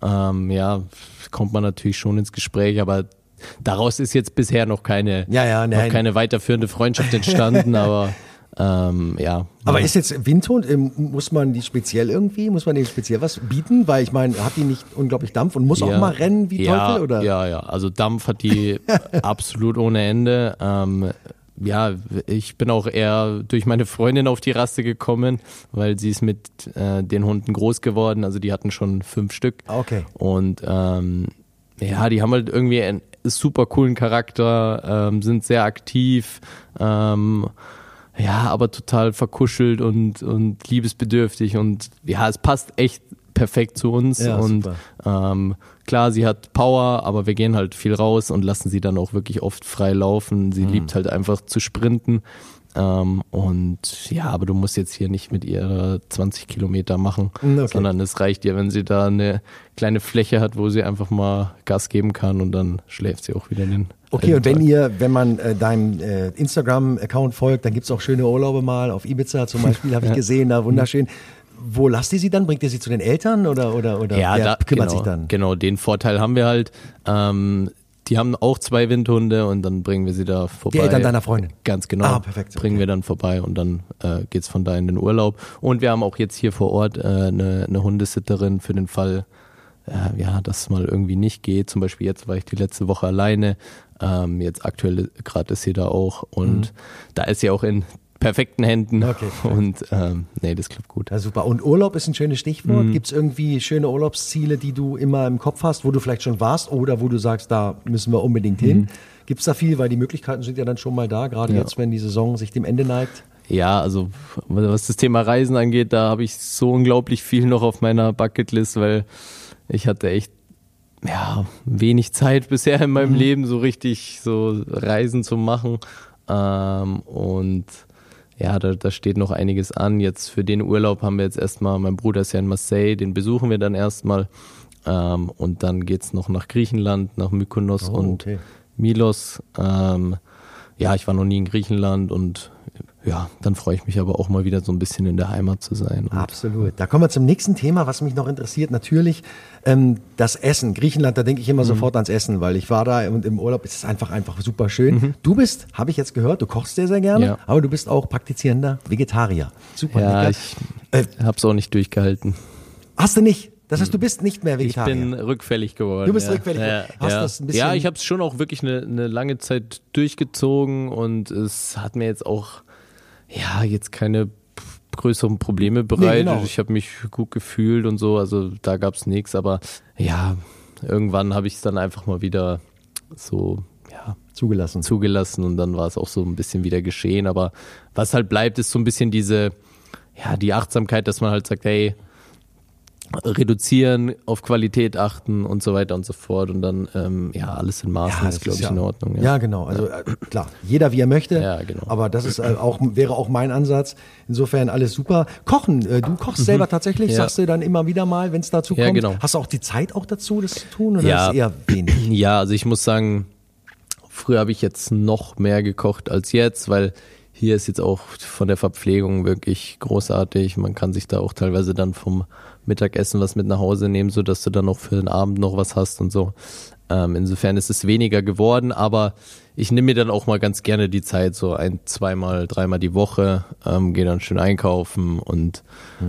kommt man natürlich schon ins Gespräch, aber daraus ist jetzt bisher noch keine weiterführende Freundschaft entstanden, aber Aber ist jetzt Windhund, muss man dem speziell was bieten? Weil ich meine, hat die nicht unglaublich Dampf und muss auch mal rennen wie Teufel? Oder? Ja, also Dampf hat die absolut ohne Ende. Ich bin auch eher durch meine Freundin auf die Rasse gekommen, weil sie ist mit den Hunden groß geworden, also die hatten schon 5 Stück. Okay. Und die haben halt irgendwie einen super coolen Charakter, sind sehr aktiv, aber total verkuschelt und liebesbedürftig und es passt echt perfekt zu uns und klar, sie hat Power, aber wir gehen halt viel raus und lassen sie dann auch wirklich oft frei laufen. Sie liebt halt einfach zu sprinten aber du musst jetzt hier nicht mit ihr 20 Kilometer machen, sondern es reicht ihr, wenn sie da eine kleine Fläche hat, wo sie einfach mal Gas geben kann und dann schläft sie auch wieder den. Okay, und wenn man deinem Instagram-Account folgt, dann gibt's auch schöne Urlaube mal auf Ibiza zum Beispiel, habe ich gesehen, da wunderschön. Wo lasst ihr sie dann? Bringt ihr sie zu den Eltern oder wer kümmert sich dann? Genau, den Vorteil haben wir halt. Die haben auch 2 Windhunde und dann bringen wir sie da vorbei. Die Eltern deiner Freundin? Ganz genau. Ah, perfekt. Bringen wir dann vorbei und dann geht's von da in den Urlaub. Und wir haben auch jetzt hier vor Ort eine Hundesitterin für den Fall, dass es mal irgendwie nicht geht. Zum Beispiel jetzt war ich die letzte Woche alleine. Jetzt aktuell gerade ist sie da auch und da ist sie auch in perfekten Händen. Okay. Und das klappt gut. Ja, super. Und Urlaub ist ein schönes Stichwort. Gibt es irgendwie schöne Urlaubsziele, die du immer im Kopf hast, wo du vielleicht schon warst oder wo du sagst, da müssen wir unbedingt hin? Gibt es da viel, weil die Möglichkeiten sind ja dann schon mal da, gerade jetzt, wenn die Saison sich dem Ende neigt? Ja, also was das Thema Reisen angeht, da habe ich so unglaublich viel noch auf meiner Bucketlist, weil ich hatte echt wenig Zeit bisher in meinem Leben, so richtig so Reisen zu machen. Und da steht noch einiges an. Jetzt für den Urlaub haben wir jetzt erstmal, mein Bruder ist ja in Marseille, den besuchen wir dann erstmal. Und dann geht's noch nach Griechenland, nach Mykonos und Milos. Ich war noch nie in Griechenland und dann freue ich mich aber auch mal wieder so ein bisschen in der Heimat zu sein. Absolut. Da kommen wir zum nächsten Thema, was mich noch interessiert. Natürlich das Essen. Griechenland, da denke ich immer sofort ans Essen, weil ich war da und im Urlaub ist es einfach super schön. Du bist, habe ich jetzt gehört, du kochst sehr, sehr gerne, aber du bist auch praktizierender Vegetarier. Super lecker. Ich habe es auch nicht durchgehalten. Hast du nicht? Das heißt, du bist nicht mehr Vegetarier. Ich bin rückfällig geworden. Du bist rückfällig geworden. Hast das ein bisschen? Ja, ich habe es schon auch wirklich eine lange Zeit durchgezogen und es hat mir jetzt auch jetzt keine größeren Probleme bereitet. Nee, genau. Ich habe mich gut gefühlt und so, also da gab es nichts, aber irgendwann habe ich es dann einfach mal wieder so zugelassen und dann war es auch so ein bisschen wieder geschehen, aber was halt bleibt, ist so ein bisschen die Achtsamkeit, dass man halt sagt, hey, reduzieren, auf Qualität achten und so weiter und so fort und dann alles in Maßen ist, glaube ich, in Ordnung. Ja, genau. Also klar, jeder wie er möchte, ja, genau. Aber das ist wäre auch mein Ansatz. Insofern alles super. Kochen, du kochst selber tatsächlich, sagst du dann immer wieder mal, wenn es dazu kommt. Ja, genau. Hast du auch die Zeit auch dazu, das zu tun oder ist es eher wenig? Ja, also ich muss sagen, früher habe ich jetzt noch mehr gekocht als jetzt, weil hier ist jetzt auch von der Verpflegung wirklich großartig. Man kann sich da auch teilweise dann vom Mittagessen was mit nach Hause nehmen, so dass du dann noch für den Abend noch was hast und so. Insofern ist es weniger geworden, aber ich nehme mir dann auch mal ganz gerne die Zeit, so 1-, 2-mal, 3-mal die Woche, gehe dann schön einkaufen und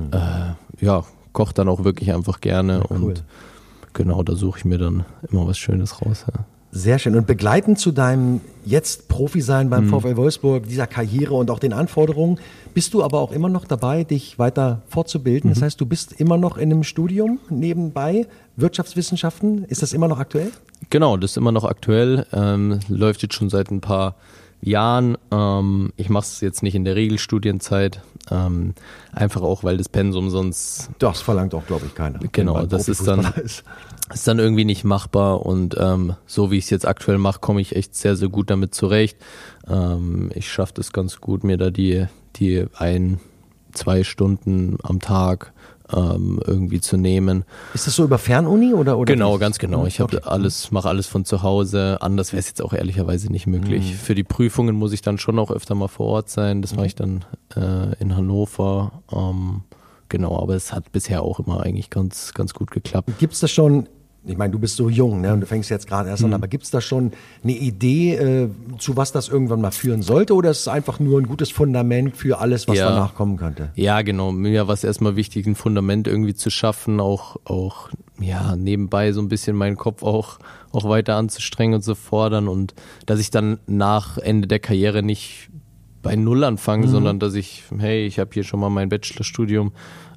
koche dann auch wirklich einfach gerne. Ja, cool. Und genau, da suche ich mir dann immer was Schönes raus. Ja. Sehr schön. Und begleitend zu deinem jetzt Profi-Sein beim VfL Wolfsburg, dieser Karriere und auch den Anforderungen, bist du aber auch immer noch dabei, dich weiter fortzubilden. Das heißt, du bist immer noch in einem Studium nebenbei, Wirtschaftswissenschaften. Ist das immer noch aktuell? Genau, das ist immer noch aktuell. Läuft jetzt schon seit ein paar Jahren. Ich mache es jetzt nicht in der Regelstudienzeit. Einfach auch, weil das Pensum sonst... Das verlangt auch, glaube ich, keiner. Genau, das ist dann irgendwie nicht machbar und so wie ich es jetzt aktuell mache, komme ich echt sehr, sehr gut damit zurecht. Ich schaffe das ganz gut, mir da die 1-2 Stunden am Tag irgendwie zu nehmen. Ist das so über Fernuni oder? Genau, ganz genau. Ich mache alles von zu Hause. Anders wäre es jetzt auch ehrlicherweise nicht möglich. Für die Prüfungen muss ich dann schon auch öfter mal vor Ort sein. Das mache ich dann in Hannover. Genau, aber es hat bisher auch immer eigentlich ganz, ganz gut geklappt. Gibt's das schon? Ich meine, du bist so jung, ne? Und du fängst jetzt gerade erst an, aber gibt's da schon eine Idee, zu was das irgendwann mal führen sollte? Oder ist es einfach nur ein gutes Fundament für alles, was danach kommen könnte? Ja, genau. Mir war es erstmal wichtig, ein Fundament irgendwie zu schaffen, auch nebenbei so ein bisschen meinen Kopf auch weiter anzustrengen und zu fordern und dass ich dann nach Ende der Karriere nicht bei Null anfange, sondern dass ich habe hier schon mal mein Bachelorstudium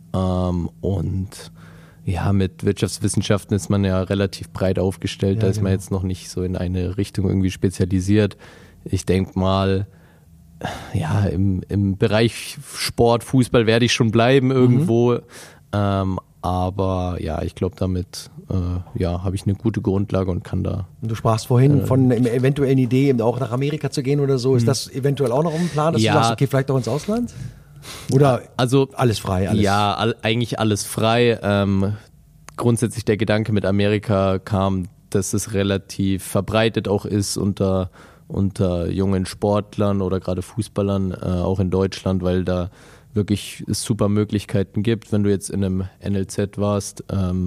und ja, mit Wirtschaftswissenschaften ist man ja relativ breit aufgestellt, da ist man jetzt noch nicht so in eine Richtung irgendwie spezialisiert. Ich denke mal, ja, im Bereich Sport, Fußball werde ich schon bleiben irgendwo, aber ja, ich glaube damit habe ich eine gute Grundlage und kann da... Du sprachst vorhin von einer eventuellen Idee, auch nach Amerika zu gehen oder so. Ist das eventuell auch noch ein Plan, dass du sagst, okay, vielleicht auch ins Ausland? Oder also alles frei? Ja, eigentlich alles frei. Grundsätzlich der Gedanke mit Amerika kam, dass es relativ verbreitet auch ist unter jungen Sportlern oder gerade Fußballern, auch in Deutschland, weil da wirklich es super Möglichkeiten gibt, wenn du jetzt in einem NLZ warst,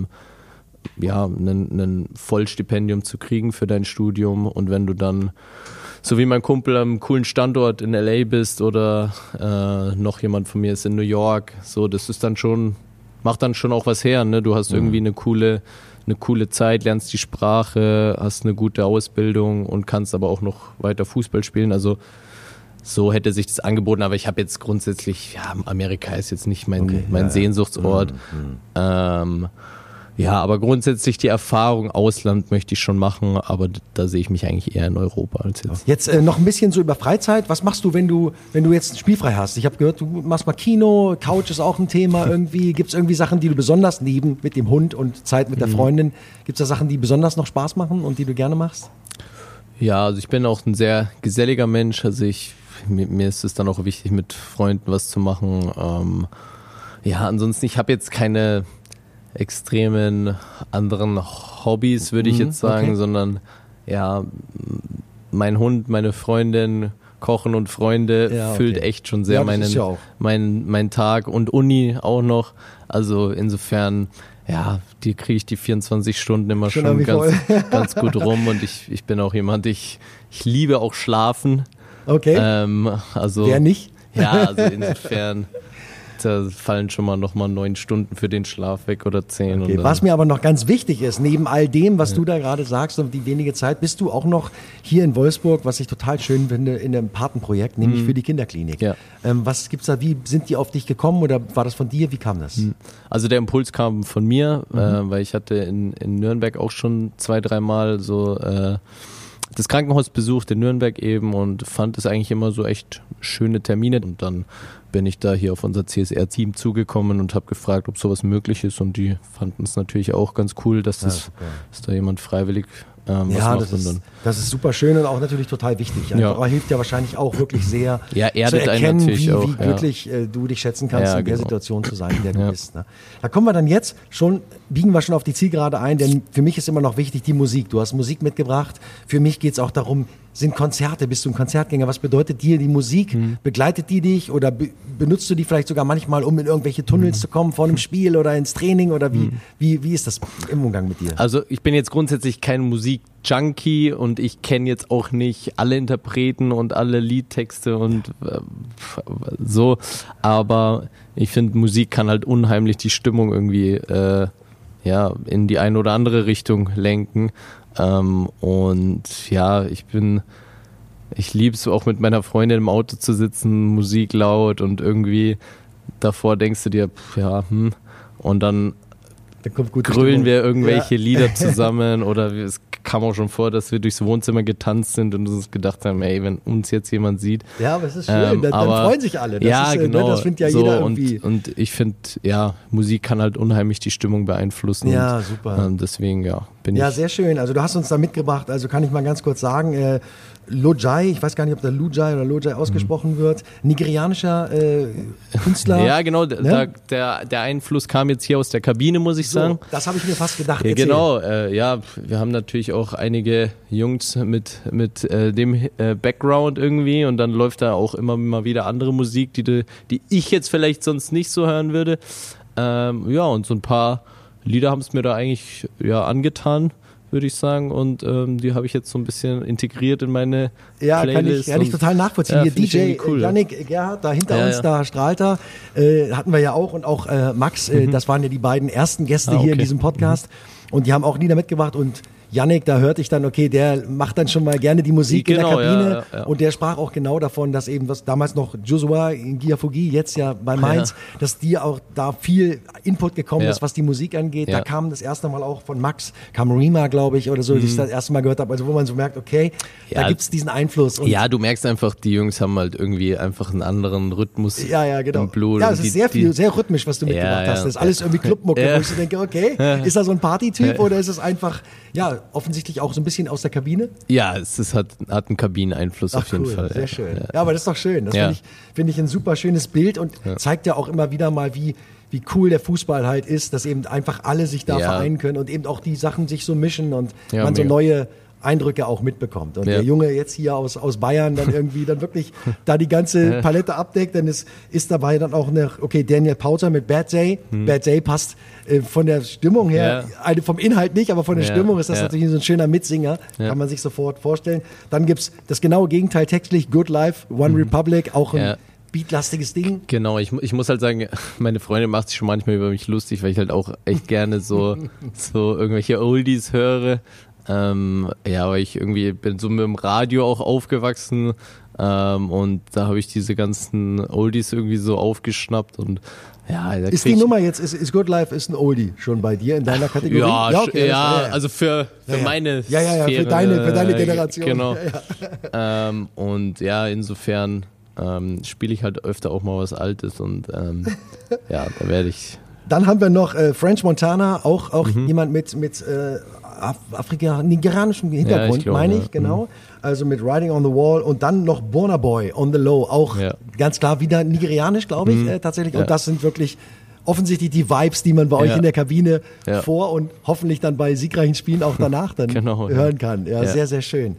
ein Vollstipendium zu kriegen für dein Studium und wenn du dann so wie mein Kumpel am coolen Standort in LA bist oder noch jemand von mir ist in New York, so das ist dann schon, macht dann schon auch was her, ne? Du hast irgendwie eine coole Zeit, lernst die Sprache, hast eine gute Ausbildung und kannst aber auch noch weiter Fußball spielen, also so hätte sich das angeboten, aber ich habe jetzt grundsätzlich, Amerika ist jetzt nicht mein Sehnsuchtsort. Aber grundsätzlich die Erfahrung Ausland möchte ich schon machen, aber da sehe ich mich eigentlich eher in Europa als jetzt. Jetzt noch ein bisschen so über Freizeit. Was machst du, wenn du jetzt spielfrei hast? Ich habe gehört, du machst mal Kino, Couch ist auch ein Thema irgendwie. Gibt es irgendwie Sachen, die du besonders neben mit dem Hund und Zeit mit der Freundin, gibt es da Sachen, die besonders noch Spaß machen und die du gerne machst? Ja, also ich bin auch ein sehr geselliger Mensch, also mir ist es dann auch wichtig, mit Freunden was zu machen. Ansonsten, ich habe jetzt keine extremen anderen Hobbys, würde ich jetzt sagen, sondern mein Hund, meine Freundin, Kochen und Freunde füllt echt schon sehr meinen Tag und Uni auch noch. Also insofern, die kriege ich die 24 Stunden immer schon ganz gut rum und ich bin auch jemand, ich liebe auch Schlafen. Okay. Wer nicht? Ja, also insofern, da fallen schon mal nochmal 9 Stunden für den Schlaf weg oder 10. Okay. Was mir aber noch ganz wichtig ist, neben all dem, was du da gerade sagst und die wenige Zeit, bist du auch noch hier in Wolfsburg, was ich total schön finde, in einem Patenprojekt, nämlich für die Kinderklinik. Ja. Was gibt's da, wie sind die auf dich gekommen oder war das von dir, wie kam das? Also der Impuls kam von mir, weil ich hatte in Nürnberg auch schon 2-3 Mal so das Krankenhaus besucht in Nürnberg eben und fand es eigentlich immer so echt schöne Termine. Und dann bin ich da hier auf unser CSR-Team zugekommen und habe gefragt, ob sowas möglich ist. Und die fanden es natürlich auch ganz cool, dass dass da jemand freiwillig was macht. Das ist super schön und auch natürlich total wichtig. Aber hilft ja wahrscheinlich auch wirklich sehr erdet zu erkennen, natürlich wie glücklich du dich schätzen kannst, in der Situation zu sein, in der du bist. Ne? Da kommen wir dann jetzt biegen wir schon auf die Zielgerade ein, denn für mich ist immer noch wichtig die Musik. Du hast Musik mitgebracht. Für mich geht es auch darum, sind Konzerte, bist du ein Konzertgänger? Was bedeutet dir die Musik? Begleitet die dich oder benutzt du die vielleicht sogar manchmal, um in irgendwelche Tunnels zu kommen vor einem Spiel oder ins Training oder wie ist das im Umgang mit dir? Also ich bin jetzt grundsätzlich kein Musik-Junkie und ich kenne jetzt auch nicht alle Interpreten und alle Liedtexte und so, aber ich finde, Musik kann halt unheimlich die Stimmung irgendwie in die eine oder andere Richtung lenken. Und ja, ich liebe es auch mit meiner Freundin im Auto zu sitzen, Musik laut und irgendwie davor denkst du dir, und dann grölen wir irgendwelche Lieder zusammen oder es kam auch schon vor, dass wir durchs Wohnzimmer getanzt sind und uns gedacht haben, ey, wenn uns jetzt jemand sieht. Ja, aber es ist schön, dann freuen sich alle. Das ist, genau. Das findet ja so, jeder irgendwie. Und ich finde, Musik kann halt unheimlich die Stimmung beeinflussen. Ja, super. Deswegen, bin ich. Ja, sehr schön. Also du hast uns da mitgebracht, also kann ich mal ganz kurz sagen, Lojai, ich weiß gar nicht, ob da Lujai oder Lojai ausgesprochen wird, nigerianischer Künstler. Ja, genau, der Einfluss kam jetzt hier aus der Kabine, muss ich sagen. Das habe ich mir fast gedacht. Ja, genau, wir haben natürlich auch einige Jungs mit dem Background irgendwie und dann läuft da auch immer mal wieder andere Musik, die ich jetzt vielleicht sonst nicht so hören würde. Und so ein paar Lieder haben es mir da eigentlich angetan, würde ich sagen, und die habe ich jetzt so ein bisschen integriert in meine Playlist. Kann ich total nachvollziehen. Hier DJ cool, Yannick Gerhardt, da hinter uns, da strahlt er, hatten wir ja auch, und auch Max, das waren ja die beiden ersten Gäste hier in diesem Podcast, und die haben auch Lieder mitgebracht, und Yannick, da hörte ich dann, okay, der macht dann schon mal gerne die Musik in der Kabine, und der sprach auch genau davon, dass eben, was damals noch Joshua Giafogi, jetzt ja bei Mainz, dass die auch da viel Input gekommen ist, was die Musik angeht. Da kam das erste Mal auch von Max, kam Rima, glaube ich, oder so, die ich das erste Mal gehört habe, also wo man so merkt, okay, da gibt's diesen Einfluss. Und du merkst einfach, die Jungs haben halt irgendwie einfach einen anderen Rhythmus im Blut. Ja, es ist sehr rhythmisch, was du mitgebracht hast. Das ist alles irgendwie Clubmucke, wo ich so denke, okay, ist er so ein Partytyp oder ist es einfach, offensichtlich auch so ein bisschen aus der Kabine? Ja, es hat einen Kabineneinfluss auf jeden Fall. Sehr schön. Ja, aber das ist doch schön. Das finde ich ein super schönes Bild und zeigt ja auch immer wieder mal, wie cool der Fußball halt ist, dass eben einfach alle sich da vereinen können und eben auch die Sachen sich so mischen und man so neue Eindrücke auch mitbekommt. Und der Junge jetzt hier aus Bayern dann irgendwie dann wirklich da die ganze Palette abdeckt, dann ist dabei dann auch Daniel Pauter mit Bad Day. Bad Day passt von der Stimmung her, vom Inhalt nicht, aber von der Stimmung ist das natürlich so ein schöner Mitsinger, kann man sich sofort vorstellen. Dann gibt's das genaue Gegenteil textlich, Good Life, One Republic, auch ein beatlastiges Ding. Genau, ich muss halt sagen, meine Freundin macht sich schon manchmal über mich lustig, weil ich halt auch echt gerne so irgendwelche Oldies höre. Aber ich irgendwie bin so mit dem Radio auch aufgewachsen und da habe ich diese ganzen Oldies irgendwie so aufgeschnappt und ist die Nummer jetzt, ist Good Life ist ein Oldie schon bei dir in deiner Kategorie? Also für meine Sphäre, für deine Generation. Genau. Und insofern spiele ich halt öfter auch mal was Altes und da werde ich. Dann haben wir noch French Montana, auch jemand mit nigerianischem Hintergrund, meine ich, genau. Also mit Riding on the Wall und dann noch Burna Boy on the Low, auch ganz klar wieder nigerianisch, glaube ich, tatsächlich. Und das sind wirklich offensichtlich die Vibes, die man bei euch in der Kabine vor und hoffentlich dann bei siegreichen Spielen auch danach dann hören kann. Ja, sehr, sehr schön.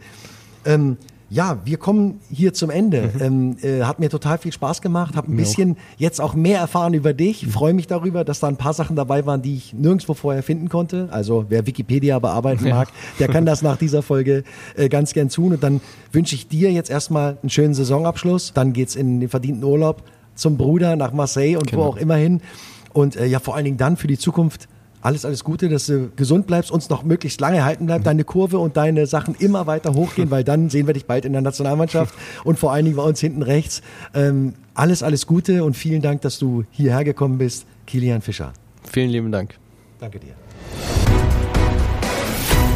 Wir kommen hier zum Ende. Hat mir total viel Spaß gemacht, habe ein bisschen jetzt auch mehr erfahren über dich. Freue mich darüber, dass da ein paar Sachen dabei waren, die ich nirgendwo vorher finden konnte. Also wer Wikipedia bearbeiten mag, der kann das nach dieser Folge ganz gern tun. Und dann wünsche ich dir jetzt erstmal einen schönen Saisonabschluss. Dann geht's in den verdienten Urlaub zum Bruder nach Marseille und wo auch immer hin. Und vor allen Dingen dann für die Zukunft alles Gute, dass du gesund bleibst, uns noch möglichst lange halten bleibt, deine Kurve und deine Sachen immer weiter hochgehen, weil dann sehen wir dich bald in der Nationalmannschaft und vor allen Dingen bei uns hinten rechts. Alles Gute und vielen Dank, dass du hierher gekommen bist, Kilian Fischer. Vielen lieben Dank. Danke dir.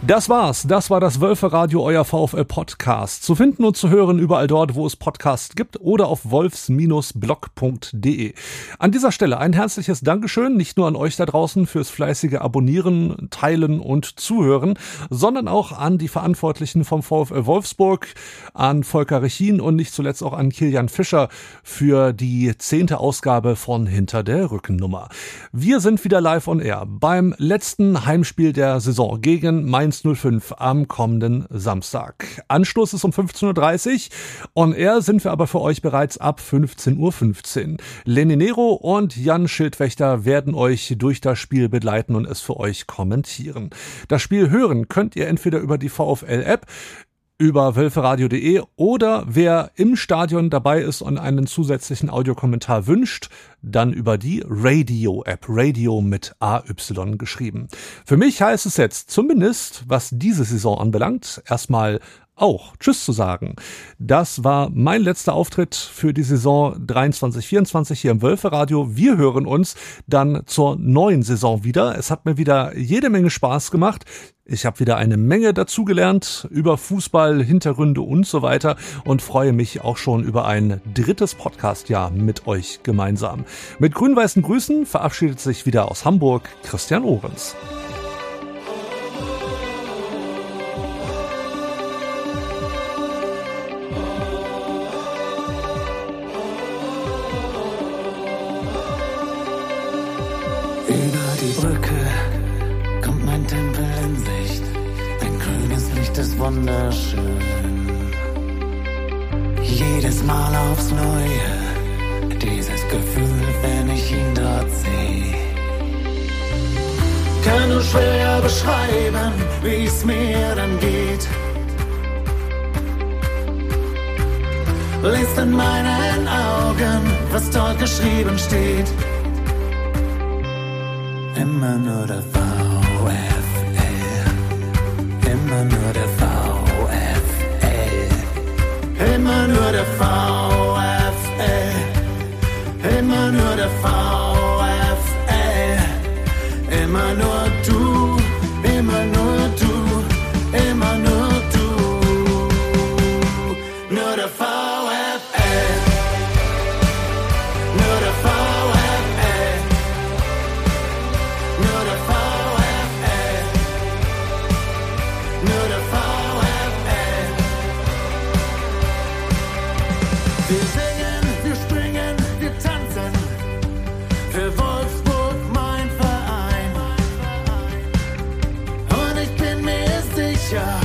Das war's. Das war das Wölferadio, euer VfL-Podcast. Zu finden und zu hören überall dort, wo es Podcasts gibt oder auf wolfs-blog.de. An dieser Stelle ein herzliches Dankeschön, nicht nur an euch da draußen fürs fleißige Abonnieren, Teilen und Zuhören, sondern auch an die Verantwortlichen vom VfL Wolfsburg, an Volker Rechin und nicht zuletzt auch an Kilian Fischer für die 10. Ausgabe von Hinter der Rückennummer. Wir sind wieder live on air beim letzten Heimspiel der Saison gegen Mainz 05 am kommenden Samstag. Anstoß ist um 15.30 Uhr. On air sind wir aber für euch bereits ab 15.15 Uhr. Lenny Nero und Jan Schildwächter werden euch durch das Spiel begleiten und es für euch kommentieren. Das Spiel hören könnt ihr entweder über die VfL-App, über wölferadio.de oder wer im Stadion dabei ist und einen zusätzlichen Audiokommentar wünscht, dann über die Radio-App, Radio mit AY geschrieben. Für mich heißt es jetzt zumindest, was diese Saison anbelangt, erstmal auch Tschüss zu sagen. Das war mein letzter Auftritt für die Saison 23/24 hier im Wölferadio. Wir hören uns dann zur neuen Saison wieder. Es hat mir wieder jede Menge Spaß gemacht. Ich habe wieder eine Menge dazugelernt über Fußball, Hintergründe und so weiter und freue mich auch schon über ein drittes Podcast-Jahr mit euch gemeinsam. Mit grün-weißen Grüßen verabschiedet sich wieder aus Hamburg Christian Ohrens. Über die Brücke kommt mein Tempel in Sicht. Dein grünes Licht ist wunderschön. Jedes Mal aufs Neue, dieses Gefühl, wenn ich ihn dort sehe. Kann nur schwer beschreiben, wie es mir dann geht. Lest in meinen Augen, was dort geschrieben steht. Immer nur der VfL, immer nur der VfL, immer nur der VfL, immer nur der VfL, immer nur du, immer nur du, immer nur du, nur der VfL, nur der VfL. Wir singen, wir springen, wir tanzen, für Wolfsburg mein Verein. Und ich bin mir sicher,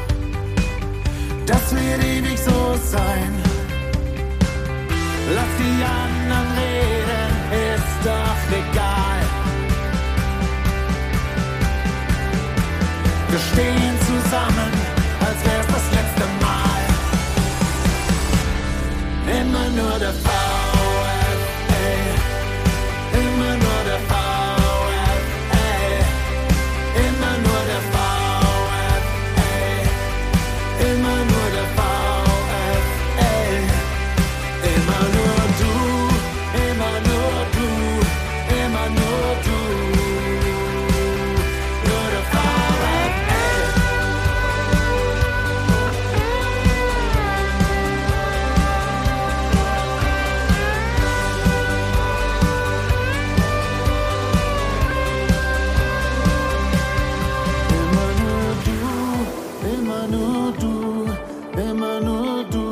das wird ewig so sein. Lass die anderen reden, ist doch egal. Wir stehen zusammen, als wär's das letzte Mal. Immer nur der VfL, immer nur der VfL, immer nur der VfL, immer nur der VfL, immer nur du, immer nur du, immer nur du, nur der VfL. Immer nur du, immer nur du.